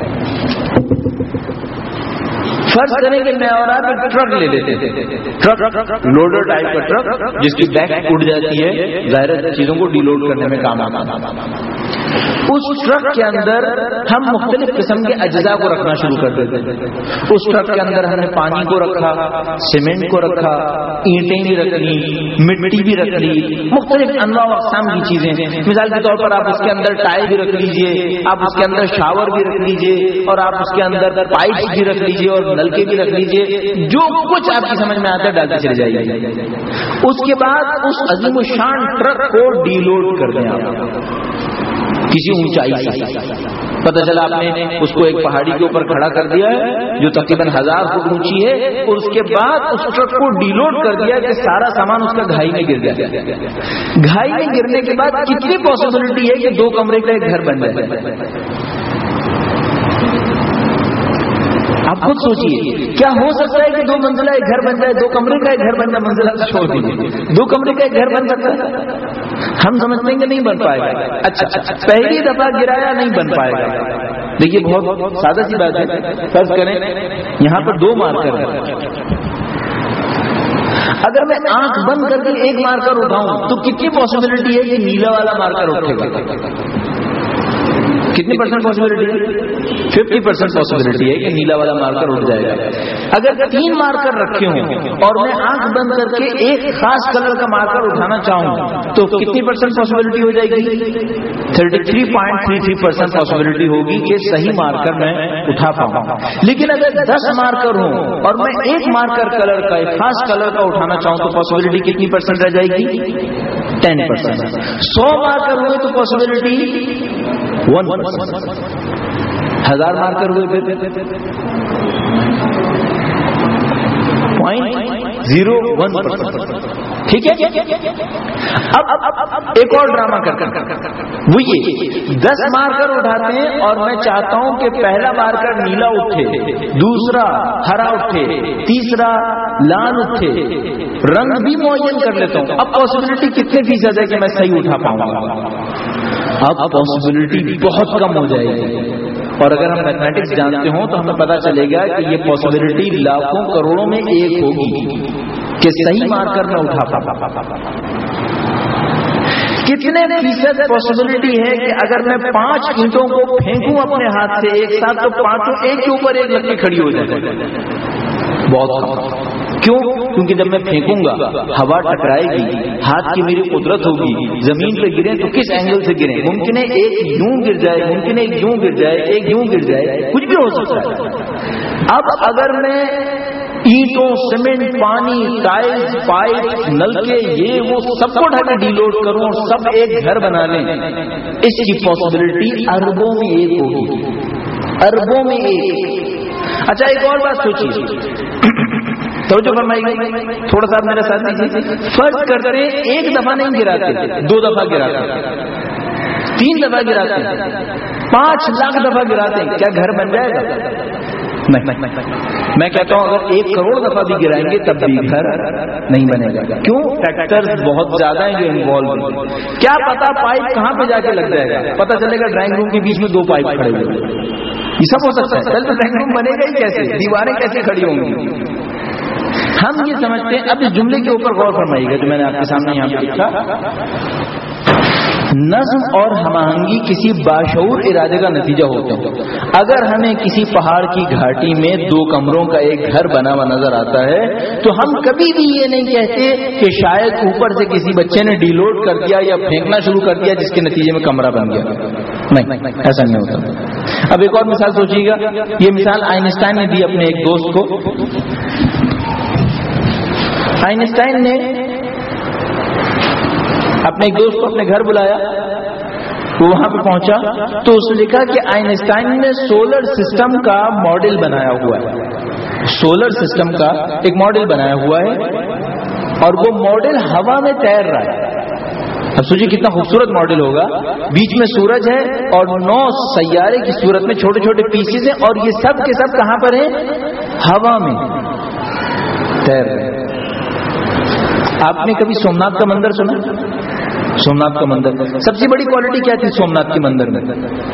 فرض کریں کہ میں اور آپ ایک ٹرک لے لیتے تھے, ٹرک لوڈر ٹائپ کا ٹرک جس کی بیک اڑ جاتی ہے, ظاہر چیزوں کو ڈی لوڈ کرنے میں کام آتا. اس ٹرک کے اندر ہم مختلف قسم کے اجزاء کو رکھنا شروع کر دیتے تھے. اس ٹرک کے اندر ہم نے پانی کو رکھا, سیمنٹ کو رکھا, اینٹیں بھی رکھ لی, مٹی بھی رکھ لی, مختلف انواع و اقسام کی چیزیں. مثال کے طور پر آپ اس کے اندر ٹائل بھی رکھ لیجئے, آپ اس کے اندر شاور بھی رکھ لیجئے, اور آپ اس کے اندر پائپ بھی رکھ لیجئے اور نلکے بھی رکھ لیجئے. جو کچھ آپ کی سمجھ میں آتا ہے ڈالتے چلے جائیے. اس کے بعد اس عظیم الشان ٹرک کو ڈی لوڈ کر دیں آپ کسی اونچائی سے. پتہ چلا آپ نے اس کو ایک پہاڑی کے اوپر کھڑا کر دیا ہے جو تقریباً 1000 فٹ اونچی ہے, اور اس کے بعد اس ٹرک کو ڈی لوڈ کر دیا کہ سارا سامان اس کا گھائی میں گر گیا. گھائی میں گرنے کے بعد کتنی پاسبلٹی ہے کہ 2 کمرے کا ایک گھر بن جائے؟ آپ خود سوچیے, کیا ہو سکتا ہے کہ 2 منزلہ ایک گھر بن جائے, 2 کمرے کا ایک گھر بن جائے؟ منزلہ چھوڑ دیجیے, 2 کمرے کا ایک گھر بن سکتا ہے؟ ہم سمجھتے ہیں کہ نہیں بن پائے گا. اچھا, پہلی دفعہ گرایا نہیں بن پائے گا. دیکھیے بہت سادہ سی بات ہے. فرض کریں یہاں پر 2 مارکر ہیں, اگر میں آنکھ بند کر کے ایک مارکر اٹھاؤں تو کتنی پاسبلٹی ہے کہ نیلا والا مارکر اٹھے گا؟ کتنی پرسنٹ پاسبلٹی ہے؟ 50% پاسبلٹی ہے کہ نیلا والا مارکر اٹھ جائے گا. اگر 3 مارکر رکھے ہوں اور میں آنکھ بند کر کے ایک خاص کلر کا مارکر اٹھانا چاہوں تو کتنی پرسنٹ پاسبلٹی ہو جائے گی؟ 33.33% پاسبلٹی ہوگی کہ صحیح مارکر میں اٹھا پاؤں. لیکن اگر 10 مارکر ہوں اور میں ایک مارکر کلر کا, ایک خاص کلر کا اٹھانا چاہوں تو پاسبلٹی کتنی پرسنٹ رہ جائے گی؟ 10%. 100 مارکر ہوئے تو پاسبلٹی 1%. 1000 مارکر ہوئے پھر 0.01%. ٹھیک ہے. اب ایک اور ڈرامہ کرتے ہیں، وہ یہ 10 مارکر اٹھاتے ہیں اور میں چاہتا ہوں کہ پہلا مارکر نیلا اٹھے، دوسرا ہرا اٹھے، تیسرا لال اٹھے، رنگ بھی معین کر لیتا ہوں. اب پاسبلٹی کتنے فیصد ہے کہ میں صحیح اٹھا پاؤں گا؟ اب پاسبلٹی بہت کم ہو جائے گی. اور اگر ہم میتھمیٹکس جانتے ہوں تو ہمیں پتا چلے گا کہ یہ پاسبلٹی لاکھوں کروڑوں میں ایک ہوگی کہ صحیح مارکر میں اٹھا پاؤں. کتنے فیصد پاسبلٹی ہے کہ اگر میں 5 اینٹوں کو پھینکوں اپنے ہاتھ سے ایک ساتھ تو 5 ایک کے اوپر ایک لگ کے کھڑی ہو جائے؟ بہت کم. کیوں؟ کیونکہ جب میں پھینکوں گا ہوا ٹکرائے گی، ہاتھ کی میری قدرت ہوگی، زمین پہ گرے تو کس اینگل سے گرے؟ ممکن ہے ایک یوں گر جائے، ممکن ہے ایک یوں گر جائے، ایک یوں گر جائے، کچھ بھی ہو سکتا ہے. اب اگر میں اینٹوں، سیمنٹ، پانی، ٹائلز، پائپ، نلکے، یہ وہ سب کو ڈھا کے ڈی لوڈ کروں اور سب ایک گھر بنا لیں، اس کی پاسبلٹی اربوں میں ایک ہوگی، اربوں میں ایک. اچھا ایک اور بات سوچیے، توجہ فرمائیے، تھوڑا سا میرے ساتھ دیجیے. فرض کرتے ہیں ایک دفعہ نہیں گراتے، 2 دفعہ گراتے، 3 دفعہ گراتے، 5 لاکھ دفعہ گراتے، کیا گھر بن جائے گا؟ نہیں. میں کہتا ہوں اگر 1 کروڑ دفعہ بھی گرائیں گے تب بھی گھر نہیں بنے گا. کیوں؟ فیکٹرز بہت زیادہ ہیں جو انوالو ہیں. کیا پتا پائپ کہاں پہ جا کے لگ جائے گا؟ پتا چلے گا ڈرائنگ روم کے بیچ میں 2 پائپ کھڑے ہوئے. یہ سب ہو سکتا ہے. تو ڈرائنگ روم بنے گا ہی کیسے؟ دیواریں کیسے کھڑی ہوں گی؟ ہم یہ سمجھتے ہیں. اب اس جملے کے اوپر غور فرمائیے گا جو میں نے آپ کے سامنے یہاں پہ لکھا. نظم اور ہم آہنگی کسی باشعور ارادے کا نتیجہ ہوتے ہیں. اگر ہمیں کسی پہاڑ کی گھاٹی میں 2 کمروں کا ایک گھر بنا ہوا نظر آتا ہے تو ہم کبھی بھی یہ نہیں کہتے کہ شاید اوپر سے کسی بچے نے ڈی لوڈ کر دیا یا پھینکنا شروع کر دیا جس کے نتیجے میں کمرہ بن گیا. نہیں، ایسا نہیں ہوتا. اب ایک اور مثال سوچیے گا. یہ مثال آئنسٹائن نے دی اپنے ایک دوست کو. آئنسٹائن نے اپنے ایک دوست کو اپنے گھر بلایا، وہ وہاں پہ پہنچا تو اس نے لکھا کہ آئنسٹائن نے سولر سسٹم کا ماڈل بنایا ہوا ہے. سولر سسٹم کا ایک ماڈل بنایا ہوا ہے اور وہ ماڈل ہوا میں تیر رہا ہے. اب سوچیے کتنا خوبصورت ماڈل ہوگا. بیچ میں سورج ہے اور 9 سیارے کی صورت میں چھوٹے چھوٹے پیسز ہیں اور یہ سب کے سب کہاں پر ہیں؟ ہوا میں تیر رہے ہیں. آپ نے کبھی سومناتھ کا مندر سنا؟ سومناتھ کا مندر سب سے بڑی کوالٹی کیا تھی سومناتھ کے مندر میں؟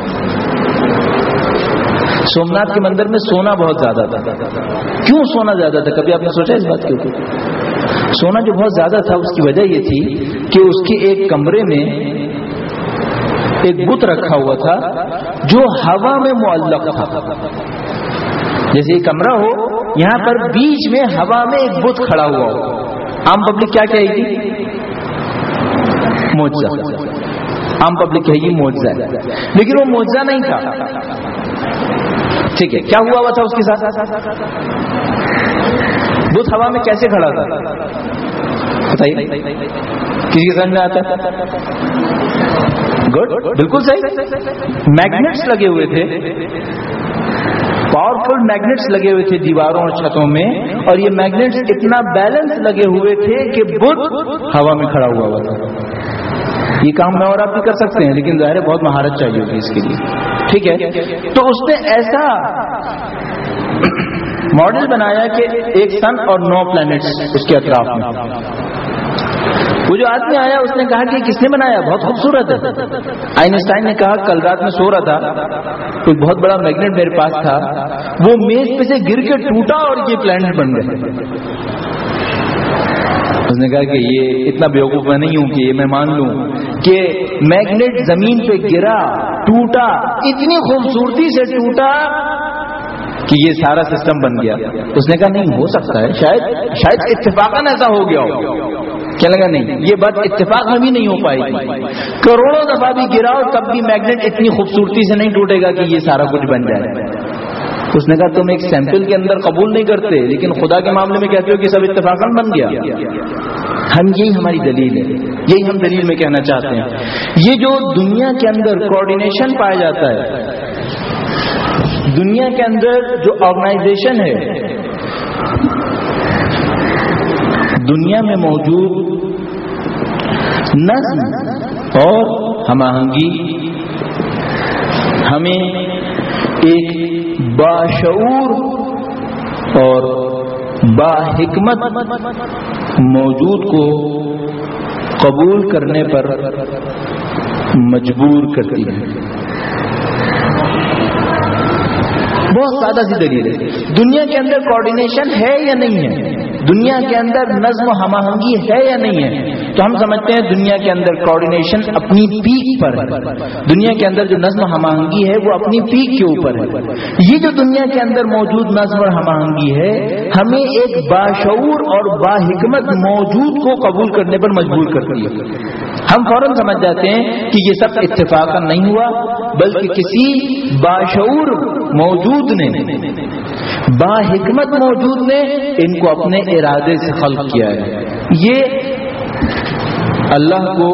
سومناتھ کے مندر میں سونا بہت زیادہ تھا. کیوں سونا زیادہ تھا؟ کبھی آپ نے سوچا اس بات کے اوپر؟ سونا جو بہت زیادہ تھا اس کی وجہ یہ تھی کہ اس کے ایک کمرے میں ایک بت رکھا ہوا تھا جو ہوا میں معلق تھا. جیسے یہ کمرہ ہو، یہاں پر بیچ میں ہوا میں ایک بت کھڑا ہوا ہو. عام پبلک کیا کہے گی؟ معجزہ. عام پبلک کہے گی معجزہ. لیکن وہ معجزہ نہیں تھا. ٹھیک ہے، کیا ہوا تھا اس کے ساتھ؟ بت ہوا میں کیسے کھڑا تھا بتائیے؟ کسی کے سمجھ میں آتا ہے؟ گڈ، بالکل صحیح. میگنیٹس لگے ہوئے تھے، پاورفل میگنیٹس لگے ہوئے تھے دیواروں اور چھتوں میں، اور یہ میگنیٹس اتنا بیلنس لگے ہوئے تھے کہ بت ہوا میں کھڑا ہوا تھا. یہ کام میں اور آپ بھی کر سکتے ہیں لیکن ظاہر ہے بہت مہارت چاہیے ہوگی اس کے لیے. ٹھیک ہے، تو اس نے ایسا ماڈل بنایا کہ ایک سن اور 9 پلانٹس اس کے اطراف میں. وہ جو آدمی آیا اس نے کہا کہ کس نے بنایا؟ بہت خوبصورت ہے. آئنسٹائن نے کہا کل رات میں سو رہا تھا، کوئی بہت بڑا میگنیٹ میرے پاس تھا، وہ میز پہ سے گر کے ٹوٹا اور یہ پلانٹ بن گئے. اس نے کہا کہ یہ اتنا بیوقوف میں نہیں ہوں کہ یہ میں مان لوں کہ میگنیٹ زمین پہ گرا، ٹوٹا، اتنی خوبصورتی سے ٹوٹا کہ یہ سارا سسٹم بن گیا. اس نے کہا نہیں ہو سکتا ہے، شاید اتفاقاً ایسا ہو گیا ہو. کیا لگا؟ نہیں، یہ بات اتفاق میں بھی نہیں ہو پائے گی. کروڑوں دفعہ بھی گراؤ تب بھی میگنیٹ اتنی خوبصورتی سے نہیں ٹوٹے گا کہ یہ سارا کچھ بن جائے. اس نے کہا تم ایک سیمپل کے اندر قبول نہیں کرتے لیکن خدا کے معاملے میں کہتے ہو کہ سب اتفاقاً بن گیا. یہی ہماری دلیل ہے، یہی ہم دلیل میں کہنا چاہتے ہیں. یہ جو دنیا کے اندر کوآرڈینیشن پایا جاتا ہے، دنیا کے اندر جو آرگنائزیشن ہے، دنیا میں موجود نظم اور ہم آہنگی ہمیں ایک باشعور اور باحکمت موجود کو قبول کرنے پر مجبور کرتی ہے. بہت سادہ سی دلیل ہے. دنیا کے اندر کوآرڈینیشن ہے یا نہیں ہے؟ دنیا کے اندر نظم و ہم آہنگی ہے یا نہیں ہے؟ تو ہم سمجھتے ہیں دنیا کے اندر کوآرڈینیشن اپنی پیک پر ہے. دنیا کے اندر جو نظم و ہم آہنگی ہے وہ اپنی پیک کے اوپر ہے. یہ جو دنیا کے اندر موجود نظم اور ہم آہنگی ہے ہمیں ایک باشعور اور باحکمت موجود کو قبول کرنے پر مجبور کرتی ہے. ہم فوراً سمجھ جاتے ہیں کہ یہ سب اتفاقا نہیں ہوا، بلکہ کسی باشعور موجود نے، باحکمت موجود نے ان کو اپنے ارادے سے خلق کیا ہے. یہ اللہ کو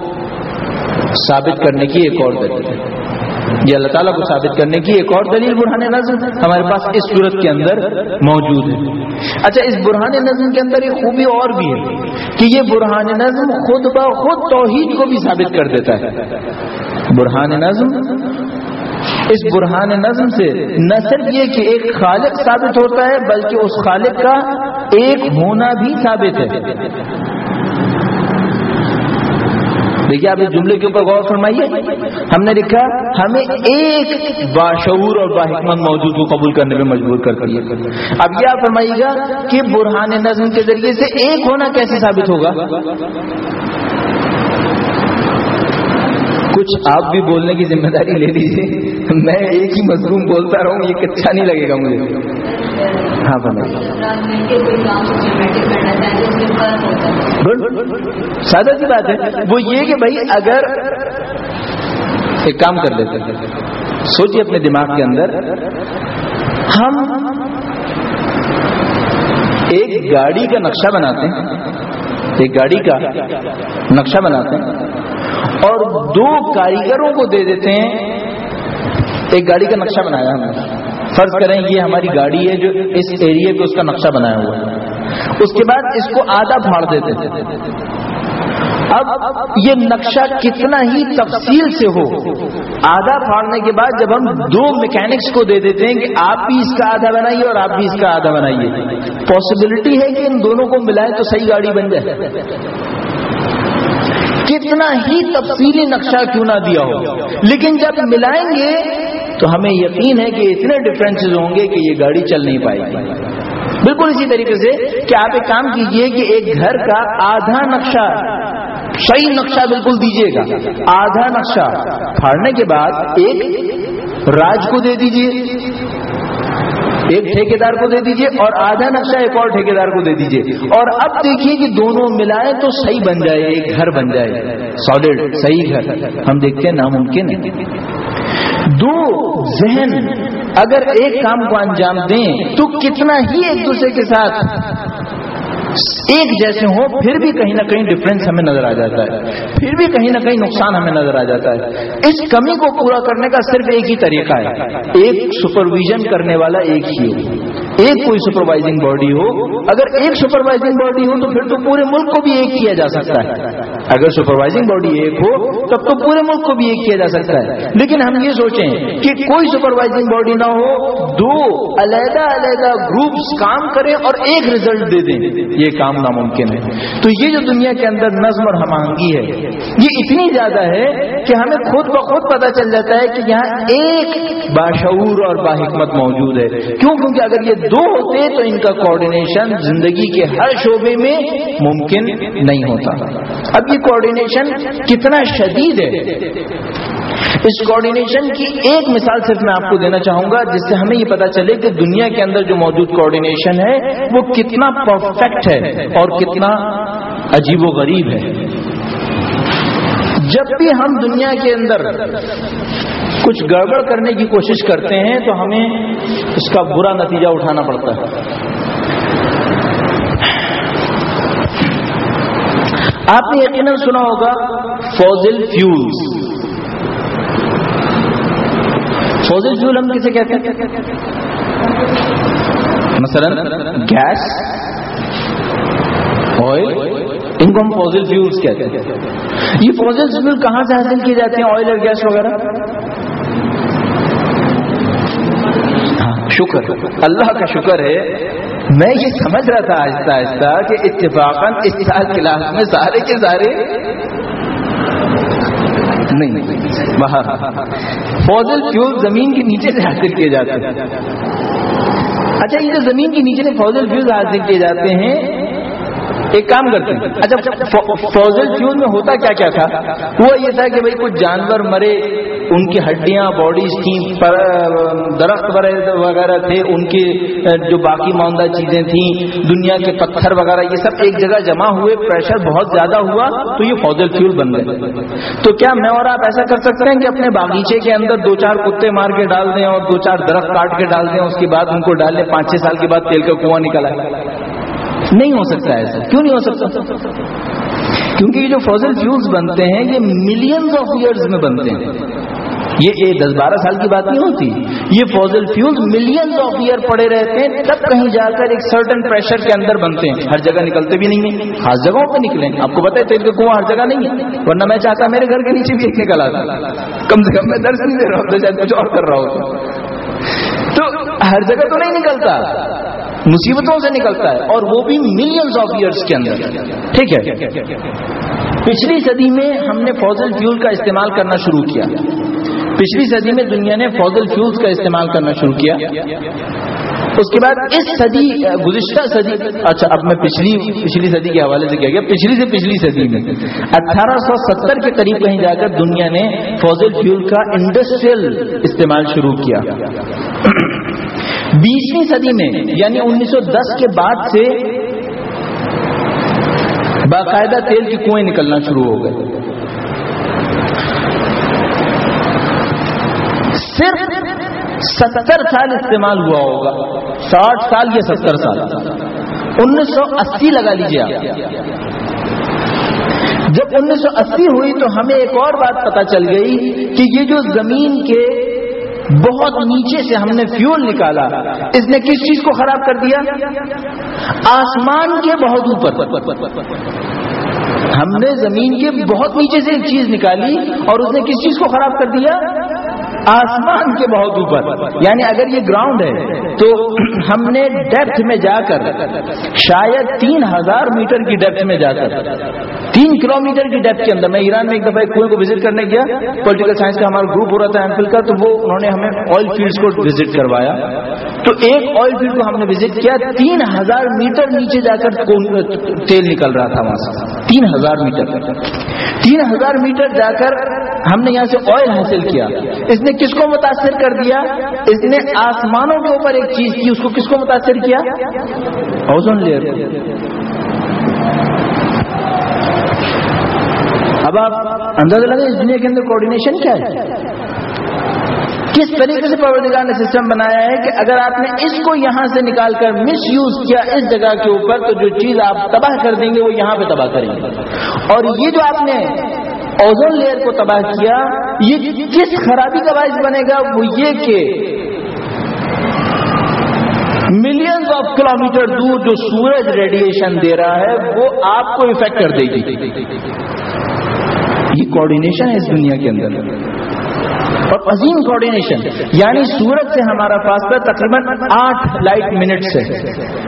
ثابت کرنے کی ایک اور دلیل ہے. یہ اللہ تعالیٰ کو ثابت کرنے کی ایک اور دلیل برہان نظم ہمارے پاس اس صورت کے اندر موجود ہے. اچھا، اس برہان نظم کے اندر ایک خوبی اور بھی ہے کہ یہ برہان نظم خود بخود توحید کو بھی ثابت کر دیتا ہے. برہان نظم، اس برہان نظم سے نہ صرف یہ کہ ایک خالق ثابت ہوتا ہے بلکہ اس خالق کا ایک ہونا بھی ثابت ہے. دیکھیے، آپ اس جملے کے اوپر غور فرمائیے. ہم نے لکھا ہمیں ایک باشعور اور باحکمت موجود کو قبول کرنے میں مجبور کرتی ہے. اب یہ آپ فرمائیے گا کہ برہان نظم کے ذریعے سے ایک ہونا کیسے ثابت ہوگا؟ کچھ آپ بھی بولنے کی ذمہ داری لے لیجیے. میں ایک ہی مضمون بولتا رہوں یہ اچھا نہیں لگے گا مجھے. ہاں فرمائیے. سادہ سی بات ہے، وہ یہ کہ بھائی اگر ایک کام کر لیتے ہیں، سوچیے اپنے دماغ کے اندر ہم ایک گاڑی کا نقشہ بناتے ہیں، ایک گاڑی کا نقشہ بناتے ہیں اور دو کاریگروں کو دے دیتے ہیں. ایک گاڑی کا نقشہ بنایا ہم نے، فرض کریں یہ ہماری گاڑی ہے جو اس ایریے پہ اس کا نقشہ بنایا ہوا ہے. اس کے بعد اس کو آدھا پھاڑ دیتے ہیں. اب یہ نقشہ کتنا ہی تفصیل سے ہو، آدھا پھاڑنے کے بعد جب ہم دو میکینکس کو دے دیتے ہیں کہ آپ بھی اس کا آدھا بنائیے اور آپ بھی اس کا آدھا بنائیے، پاسبلٹی ہے کہ ان دونوں کو ملائیں تو صحیح گاڑی بن جائے. کتنا ہی تفصیلی نقشہ کیوں نہ دیا ہو، لیکن جب ملائیں گے تو ہمیں یقین ہے کہ اتنے ڈفرینسز ہوں گے کہ یہ گاڑی چل نہیں پائے گی. بالکل اسی طریقے سے کہ آپ ایک کام کیجئے کہ ایک گھر کا آدھا نقشہ، صحیح نقشہ بالکل دیجئے گا، آدھا نقشہ پھاڑنے کے بعد ایک راج کو دے دیجئے، ایک ٹھیکیدار کو دے دیجئے اور آدھا نقشہ ایک اور ٹھیکیدار کو دے دیجئے. اور اب دیکھیے کہ دونوں ملائیں تو صحیح بن جائے، ایک گھر بن جائے سالڈ صحیح گھر. ہم دیکھتے ہیں ناممکن ہے. دو ذہن اگر ایک کام کو انجام دیں تو کتنا ہی ایک دوسرے کے ساتھ ایک جیسے ہوں، پھر بھی کہیں نہ کہیں ڈفرینس ہمیں نظر آ جاتا ہے، پھر بھی کہیں نہ کہیں نقصان ہمیں نظر آ جاتا ہے. اس کمی کو پورا کرنے کا صرف ایک ہی طریقہ ہے، ایک سپرویژن کرنے والا ایک ہی ہو، ایک کوئی سپروائزنگ باڈی ہو. اگر ایک سپروائزنگ باڈی ہو تو پھر تو پورے ملک کو بھی ایک کیا جا سکتا ہے. اگر سپروائزنگ باڈی ایک ہو تب تو پورے ملک کو بھی ایک کیا جا سکتا ہے. لیکن ہم یہ سوچیں کہ کوئی سپروائزنگ باڈی نہ ہو، دو علیحدہ علیحدہ گروپس کام کریں اور ایک ریزلٹ دے دیں، یہ کام ناممکن ہے. تو یہ جو دنیا کے اندر نظم اور ہم آہنگی ہے یہ اتنی زیادہ ہے کہ ہمیں خود بخود پتہ چل جاتا ہے کہ یہاں ایک باشعور اور باحکمت موجود ہے. کیوں؟ کیونکہ اگر یہ دو ہوتے تو ان کا کوآرڈینیشن زندگی کے ہر شعبے میں ممکن نہیں ہوتا. اب یہ کوآرڈینیشن کتنا شدید ہے، اس کوآرڈینیشن کی ایک مثال صرف میں آپ کو دینا چاہوں گا جس سے ہمیں یہ پتا چلے کہ دنیا کے اندر جو موجود کوآرڈینیشن ہے وہ کتنا پرفیکٹ ہے اور کتنا عجیب و غریب ہے. جب بھی ہم دنیا کے اندر کچھ گڑبڑ کرنے کی کوشش کرتے ہیں تو ہمیں اس کا برا نتیجہ اٹھانا پڑتا ہے. آپ نے یقیناً سنا ہوگا فوزل فیولز. فوزل فیول ہم کسے کہتے ہیں؟ مثلا گیس، آئل، ان کو ہم فوزل فیولز کہتے ہیں. یہ فوزل فیول کہاں سے حاصل کیے جاتے ہیں؟ آئل اور گیس وغیرہ. ہاں شکر، اللہ کا شکر ہے. میں یہ سمجھ رہا تھا آہستہ آہستہ کہ اتفاقاً اس سال کلاس میں سارے کے سارے نہیں، باہر فوزل فیول زمین کے نیچے سے حاصل کیے جاتے ہیں. اچھا یہ جو زمین کے نیچے سے فوزل فیول حاصل کیے جاتے ہیں، ایک کام کرتے ہیں. اچھا فوزل فیول میں ہوتا کیا کیا تھا؟ وہ یہ تھا کہ بھئی کچھ جانور مرے، ان کی ہڈیاں باڈیز تھیں، درخت وغیرہ تھے، ان کی جو باقی ماندہ چیزیں تھیں، دنیا کے پتھر وغیرہ، یہ سب ایک جگہ جمع ہوئے، پریشر بہت زیادہ ہوا تو یہ فوزل فیول بن گئے. تو کیا میں اور آپ ایسا کر سکتے ہیں کہ اپنے باغیچے کے اندر 2-4 کتے مار کے ڈال دیں اور 2-4 درخت کاٹ کے ڈال دیں، اس کے بعد ان کو ڈال لیں، 5-6 سال کے بعد تیل کا کنواں نکل آئے؟ نہیں ہو سکتا ایسا. کیوں نہیں ہو سکتا؟ کیونکہ یہ جو فوزل فیولز بنتے ہیں یہ ملینز آف ایئرز میں بنتے ہیں. یہ 10-12 سال کی بات نہیں ہوتی. یہ fossil fuels millions of year پڑے رہتے ہیں، تب کہیں جا کر ایک سرٹن پریشر کے اندر بنتے ہیں. ہر جگہ نکلتے بھی نہیں ہیں، خاص جگہوں پہ نکلیں. آپ کو پتہ ہے تیل کا کنواں ہر جگہ نہیں ہے، ورنہ میں چاہتا میرے گھر کے نیچے بھی ایک نکل آتا. کم سے کم میں درس نہیں دے رہا ہوں تو شاید کچھ اور کر رہا ہوں. تو ہر جگہ تو نہیں نکلتا، مصیبتوں سے نکلتا ہے، اور وہ بھی ملینز آف ایئرز کے اندر. ٹھیک ہے. پچھلی صدی میں ہم نے فوزل فیول کا استعمال کرنا شروع کیا. پچھلی صدی میں دنیا نے فوزل فیولز کا استعمال کرنا شروع کیا. اس کے بعد اس صدی، گزشتہ صدی، اچھا اب میں پچھلی صدی کے حوالے سے کیا گیا، پچھلی سے پچھلی صدی میں 1870 کے قریب کہیں جا کر دنیا نے فوزل فیول کا انڈسٹریل استعمال شروع کیا. 20ویں صدی میں یعنی 1910 کے بعد سے باقاعدہ تیل کے کنویں نکلنا شروع ہو گئے. صرف 70 سال استعمال ہوا ہوگا، 60 سال یا 70 سال. 1980 لگا لیجیے آپ. جب 1980 ہوئی تو ہمیں ایک اور بات پتہ چل گئی کہ یہ جو زمین کے بہت نیچے سے ہم نے فیول نکالا، اس نے کس چیز کو خراب کر دیا؟ آسمان کے بہت اوپر. ہم نے زمین کے بہت نیچے سے ایک چیز نکالی اور اس نے کس چیز کو خراب کر دیا؟ آسمان کے بہت اوپر. یعنی اگر یہ گراؤنڈ ہے تو ہم نے ڈیپتھ میں جا کر شاید 3000 میٹر کی ڈیپتھ میں جا کر 3 کلومیٹر کی ڈیپتھ کے اندر، میں ایران میں ایک دفعہ ایک کنویں کو وزٹ کرنے گیا، پولیٹیکل سائنس کا ہمارا گروپ ہو رہا تھا ایم فل کا، تو وہ انہوں نے ہمیں آئل فیلڈز کو وزٹ کروایا. تو ایک آئل فیلڈ کو ہم نے وزٹ کیا، 3000 میٹر نیچے جا کر تیل نکل رہا تھا وہاں سے. 3000 میٹر 3000 میٹر جا کر ہم نے یہاں سے آئل حاصل کیا. اس نے کس کو متاثر کر دیا؟ اس نے آسمانوں کے اوپر ایک چیز کی، اس کو کس کو متاثر کیا؟ Ozone layer. اب آپ اندازہ لگیں اس دنیا کے اندر کوآرڈینیشن کیا ہے، کس طریقے سے پروردگار نے سسٹم بنایا ہے کہ اگر آپ نے اس کو یہاں سے نکال کر مس یوز کیا اس جگہ کے اوپر تو جو چیز آپ تباہ کر دیں گے وہ یہاں پہ تباہ کریں گے. اور یہ جو آپ نے اوزون لیئر کو تباہ کیا، یہ کس خرابی کا باعث بنے گا؟ وہ یہ کہ ملینز آف کلومیٹر دور جو سورج ریڈیشن دے رہا ہے وہ آپ کو افیکٹ کر دے گی. یہ کوآرڈینیشن ہے اس دنیا کے اندر، اور عظیم کوآرڈینیشن. یعنی سورج سے ہمارا فاصلہ تقریباً 8 لائٹ منٹس ہے.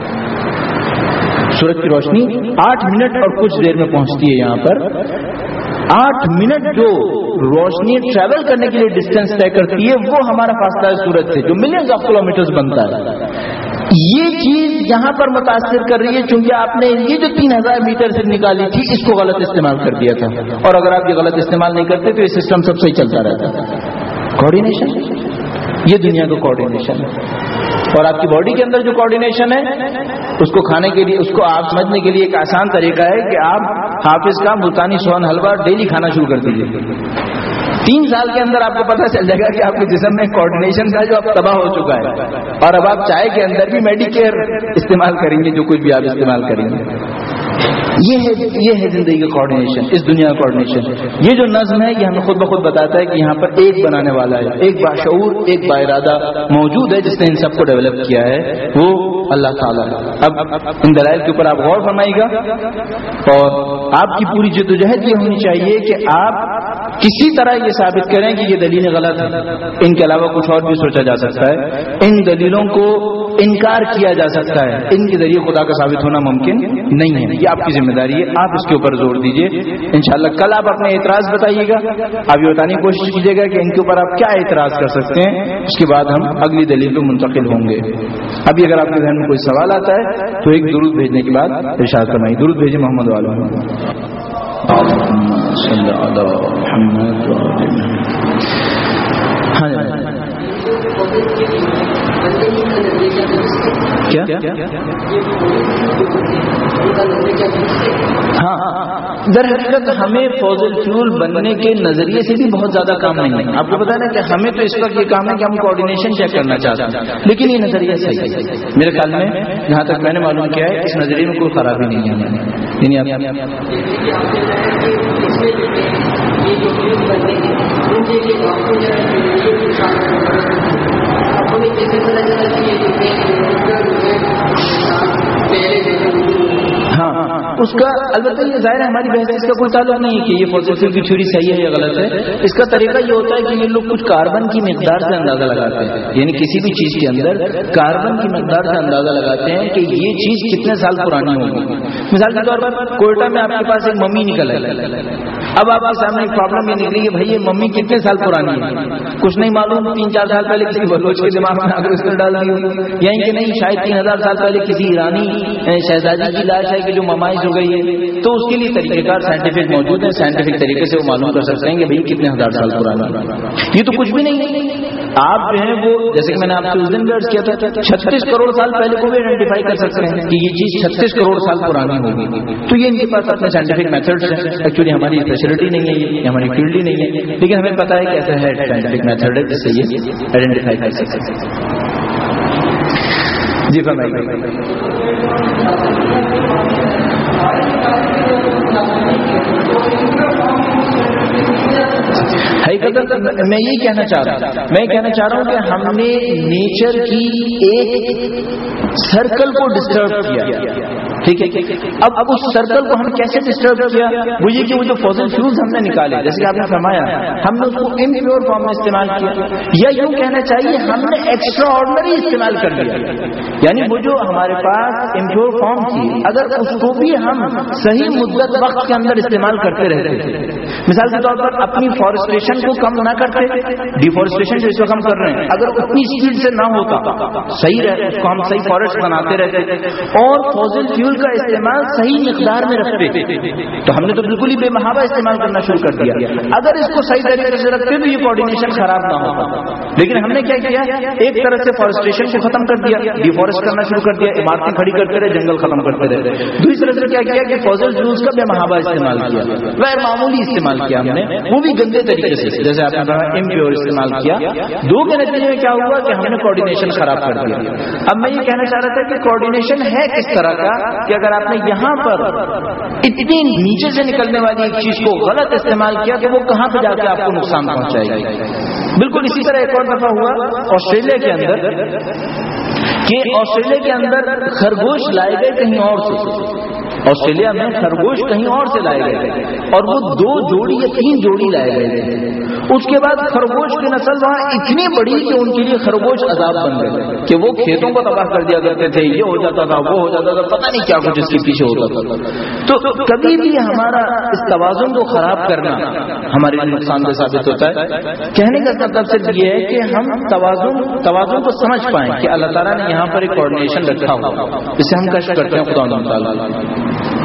سورج کی روشنی 8 منٹ اور کچھ دیر میں پہنچتی ہے یہاں پر. 8 منٹ جو روشنی ٹریول کرنے کے لیے ڈسٹینس طے کرتی ہے وہ ہمارا فاصلہ ہے سورج سے، جو ملینز آف کلومیٹرز بنتا ہے. یہ چیز یہاں پر متاثر کر رہی ہے چونکہ آپ نے یہ جو 3000 میٹر سے نکالی تھی اس کو غلط استعمال کر دیا تھا. اور اگر آپ یہ غلط استعمال نہیں کرتے تو یہ سسٹم سب صحیح چلتا رہتا. کوآرڈینیشن، یہ دنیا کا کوآرڈینیشن ہے. اور آپ کی باڈی کے اندر جو کوآرڈینیشن ہے اس کو کھانے کے لیے، اس کو آپ سمجھنے کے لیے ایک آسان طریقہ ہے کہ آپ حافظ کا ملتانی سوہن حلوہ ڈیلی کھانا شروع کر دیجیے. 3 سال کے اندر آپ کو پتہ چل جائے گا کہ آپ کے جسم میں کوآرڈینیشن تھا جو اب تباہ ہو چکا ہے. اور اب آپ چائے کے اندر بھی میڈی کیئر استعمال کریں گے، جو کچھ بھی آپ استعمال کریں گے. یہ ہے زندگی کا کوآرڈینیشن، اس دنیا کا کوآرڈینیشن۔ یہ جو نظم ہے یہ ہمیں خود بخود بتاتا ہے کہ یہاں پر ایک بنانے والا ہے، ایک باشعور، ایک باارادہ موجود ہے جس نے ان سب کو ڈیولپ کیا ہے، وہ اللہ تعالیٰ ہے۔ اب ان دلائل کے اوپر آپ غور فرمائیے گا، اور آپ کی پوری جدوجہد یہ ہونی چاہیے کہ آپ کسی طرح یہ ثابت کریں کہ یہ دلیلیں غلط ہیں، ان کے علاوہ کچھ اور بھی سوچا جا سکتا ہے، ان دلیلوں کو انکار کیا جا سکتا ہے، ان کے ذریعے خدا کا ثابت ہونا ممکن نہیں ہے۔ یہ آپ کی ذمہ داری ہے، آپ اس کے اوپر زور دیجئے۔ انشاءاللہ کل آپ اپنے اعتراض بتائیے گا، آپ یہ بتانے کی کوشش کیجیے گا کہ ان کے اوپر آپ کیا اعتراض کر سکتے ہیں، اس کے بعد ہم اگلی دلیل پہ منتقل ہوں گے۔ ابھی اگر آپ کے ذہن میں کوئی سوال آتا ہے تو ایک درود بھیجنے کے بعد ارشاد فرمائیے۔ درود بھیجیں محمد والے ہاں، در حقیقت ہمیں فوزل فیول بننے کے نظریے سے بھی بہت زیادہ کام نہیں ہے۔ آپ کو پتا ہے نا کہ ہمیں تو اس وقت یہ کام ہے کہ ہم کوآرڈینیشن چیک کرنا چاہتے ہیں، لیکن یہ نظریہ صحیح ہے میرے خیال میں، جہاں تک میں نے معلوم کیا ہے اس نظریے میں کوئی خرابی نہیں ہے۔ ہاں، اس کا البتہ یہ ظاہر ہے ہماری بحث اس کا کوئی تعلق نہیں ہے کہ یہ فوزل فیول کی تھیوری صحیح ہے یا غلط ہے۔ اس کا طریقہ یہ ہوتا ہے کہ یہ لوگ کچھ کاربن کی مقدار سے اندازہ لگاتے ہیں، یعنی کسی بھی چیز کے اندر کاربن کی مقدار سے اندازہ لگاتے ہیں کہ یہ چیز کتنے سال پرانی ہوگی۔ مثال کے طور پر کوئٹہ میں آپ کے پاس ایک ممی نکل آئی، اب آپ کے سامنے ایک پرابلم یہ نکلی کہ بھائی یہ ممی کتنے سال پرانی ہے، کچھ نہیں معلوم، 3-4 سال پہلے کسی بلوچ کے دماغ میں آگر اس پر ڈال دی، یا کہ نہیں شاید 3000 سال پہلے کسی ایرانی شہزادی کی لاش ہے کہ جو ممائز ہو گئی ہے۔ تو اس کے لیے طریقہ کار سائنٹیفک موجود ہیں، سائنٹیفک طریقے سے وہ معلوم کر سکتے ہیں کہ بھئی کتنے ہزار سال پرانا۔ یہ تو کچھ بھی نہیں، آپ جو ہے وہ جیسے کہ میں نے آپ سے اس دن بھی عرض کیا تھا 36 کروڑ سال پہلے کو بھی آئیڈینٹیفائی کر سکتے ہیں کہ یہ چیز 36 کروڑ سال پرانی ہوگی۔ تو یہ ان کے پاس اپنے سائنٹیفک میتھڈز ہیں، ایکچولی ہماری اسپیشلٹی نہیں ہے، یہ ہماری فیلڈ ہی نہیں ہے، لیکن ہمیں پتا ہے کہ ایسا ہے سائنٹیفک میتھڈ ہے جس سے یہ آئیڈینٹیفائی کر سکتے ہیں۔ جی فرمائیے۔ میں یہ کہنا چاہ رہا ہوں کہ ہم نے نیچر کی ایک سرکل کو ڈسٹرب کیا، ٹھیک ہے۔ اب اس سرکل کو ہم کیسے ڈسٹرب کیا؟ وہ یہ کہ وہ جو فوزل فیولز ہم نے نکالے، جیسے کہ آپ نے فرمایا ہم نے اس کو امپیور فارم میں استعمال کیا، یا یوں کہنا چاہیے ہم نے ایکسٹرا آرڈنری استعمال کر دیا، یعنی وہ جو ہمارے پاس امپیور فارم تھی اگر اس کو بھی ہم صحیح مدت وقت کے اندر استعمال کرتے رہتے تھے، مثال کے طور پر اپنی فارسٹریشن کو کم نہ کرتے، ڈیفارسٹریشن جو اس وقت ہم کر رہے ہیں اگر اتنی اسپیڈ سے نہ ہوتا صحیح رہے، اس کو ہم صحیح فارسٹ بناتے رہتے اور فوزل فیول کا استعمال صحیح مقدار میں رکھتے، تو ہم نے تو بالکل ہی بے محابہ استعمال کرنا شروع کر دیا۔ اگر اس کو صحیح طریقے سے رکھتے تو یہ کوآرڈینیشن خراب نہ ہوتا، لیکن ہم نے کیا کیا، ایک طرح سے فارسٹریشن کو ختم کر دیا، ڈیفارسٹ کرنا شروع کر دیا، عمارتیں کھڑی کرتے رہے، جنگل ختم کرتے رہے۔ دوسری طرف سے کیا کیا کہ فوزل فیولز کا بے محابہ استعمال کیا، غیر معمولی استعمال کیا ہم نے، وہ بھی گندے طریقے سے، جیسے آپ نے کہا امپیور استعمال کیا۔ دو کے نتیجے میں کیا ہوا کہ ہم نے کوآرڈینیشن خراب کر دیا۔ اب میں یہ کہنا چاہ رہا تھا کہ کوآرڈینیشن ہے کس طرح کا کہ اگر آپ نے یہاں پر اتنی نیچے سے نکلنے والی ایک چیز کو غلط استعمال کیا تو وہ کہاں پہ جا کے آپ کو نقصان پہنچائے گی۔ بالکل اسی طرح ایک اور دفعہ ہوا آسٹریلیا کے اندر کہ آسٹریلیا کے اندر خرگوش لائے گئے کہیں اور سے، آسٹریلیا میں خرگوش کہیں اور سے لائے گئے اور وہ 2 جوڑی یا 3 جوڑی لائے گئے تھے۔ اس کے بعد خرگوش کی نسل وہاں اتنی بڑی کہ ان کے لیے خرگوش عذاب بن گئے کہ وہ کھیتوں کو تباہ کر دیا کرتے تھے، یہ ہو جاتا تھا وہ ہو جاتا تھا، پتہ نہیں کیا کچھ اس کے پیچھے ہوتا تھا۔ تو کبھی بھی ہمارا اس توازن کو خراب کرنا ہمارے لیے نقصان دہ ثابت ہوتا ہے۔ کہنے کا مطلب صرف یہ ہے کہ ہم توازن کو سمجھ پائیں کہ اللہ تعالیٰ نے یہاں پر ایک کوآرڈینیشن رکھا ہوا، اسے ہم کشف کرتے ہیں خدا تعالیٰ۔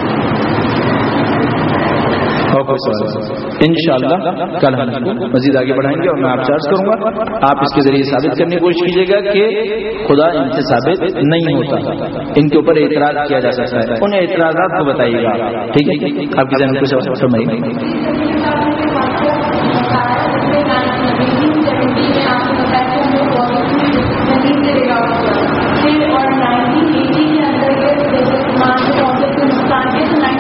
انشاءاللہ کل ہم اس کو مزید آگے بڑھائیں گے اور میں آپ سے عرض کروں گا، آپ اس کے ذریعے ثابت کرنے کی کوشش کیجیے گا کہ خدا ان سے ثابت نہیں ہوتا، ان کے اوپر اعتراض کیا جا سکتا ہے، ان اعتراضات کو بتائیے گا، ٹھیک ہے؟ آپ کی ذہن کو فرمائیے۔ اور 1980 کے اندر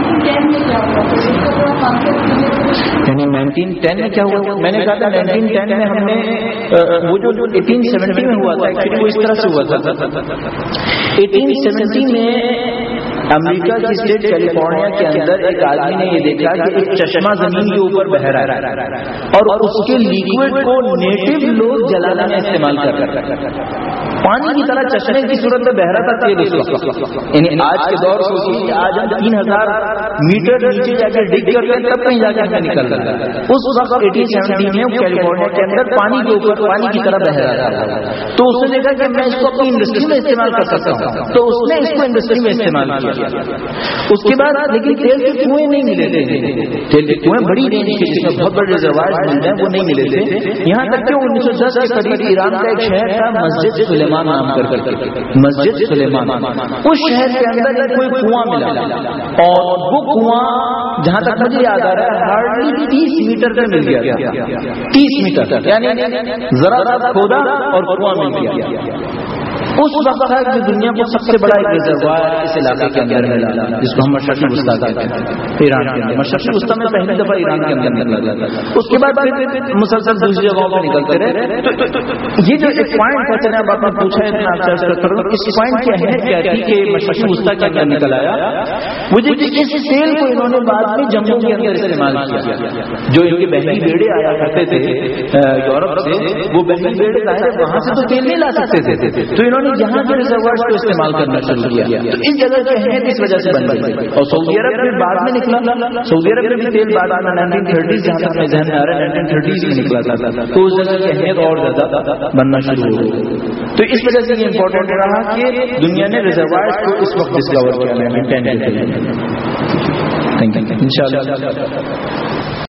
1910 میں کیا ہوا؟ میں نے کہا تھا 1910 میں ہم نے وہ جو 1870 میں ہوا تھا، ایکچولی وہ اس طرح سے ہوا تھا. 1870 میں امریکہ کی اسٹیٹ کیلیفورنیا کے اندر ایک آدمی نے یہ دیکھا کہ ایک چشمہ زمین کے اوپر بہ رہا ہے اور اس کے لیکوڈ کو نیٹو لوگ جلانے میں استعمال کر رہے ہیں. پانی کی طرح چشمے کی صورت میں بہ رہا تھا تیل اس وقت. یعنی آج کے دور سے آج ہم 3000 میٹر نیچے جا کے ڈگ کرتے ہیں تب کہیں جا کے ہمیں نکل رہا ہے. اس وقت 1870 میں کیلیفورنیا کے اندر پانی کے اوپر پانی کی طرح بہ رہا تھا. تو اس نے دیکھا کہ میں اس کو اپنی انڈسٹری میں استعمال کر سکتا ہوں، تو اس نے اس کو انڈسٹری میں استعمال کیا. اس کے بعد لیکن تیل کے کنویں نہیں ملے تھے. تیل کے کنویں بڑی رینج کے جس میں بہت بڑے ریزروائر مل ہیں وہ نہیں ملے تھے. یہاں تک کہ 1910 کے قریب ایران کا ایک شہر تھا مسجد سلیمان نام کر مسجد سلیمان. اس شہر کے اندر کوئی کنواں ملا اور وہ کنواں جہاں تک مجھے یاد آ رہا ہے ہارڈلی 30 میٹر کا مل گیا. 30 میٹر یعنی ذرا ذرا کھودا اور کنواں مل گیا. اس وقت تھا کہ دنیا کو سب سے بڑا ایک ریزروائر اس علاقے کے اندر ملا جس کو ہم مشرقی وسطیٰ کہتے ہیں. ایران کے اندر مشرقی وسطیٰ میں پہلی دفعہ ایران کے اندر ملا تھا. اس کے بعد مسلسل دوسری جگہوں پہ نکلتے رہے. تو یہ جو ایک پوائنٹ ہے جناب آپ نے پوچھا ہے اتنا اچھا کر رہا ہوں، اس پوائنٹ کی اہمیت کیا تھی کہ مشرقی وسطیٰ کے اندر نکل آیا. مجھے اس تیل کو انہوں نے بعد میں جموں کے اندر استعمال کیا. جو ان کے بحری بیڑے آیا کرتے تھے یورپ سے، وہ بحری بیڑے لائے وہاں سے تو تیل نہیں لا سکتے تھے، تو انہوں نے یہاں کے ریزروائرز کو استعمال کرنا شروع کیا. تو اس جگہ کی اہمیت اس وجہ سے بن گئی. اور سعودی عرب میں بعد میں نکلا. سعودی عرب میں بھی تیل بعد میں 1930 جہاں تک میں ذہن میں آ رہا ہے 1930 میں نکلا تھا. تو اس جگہ کی اہمیت اور زیادہ بننا شروع ہو گئی. تو اس وجہ سے یہ امپورٹنٹ رہا کہ دنیا نے ریزروائرز کو اس وقت ڈسکور کیا 1910 میں. Thank you. انشاءاللہ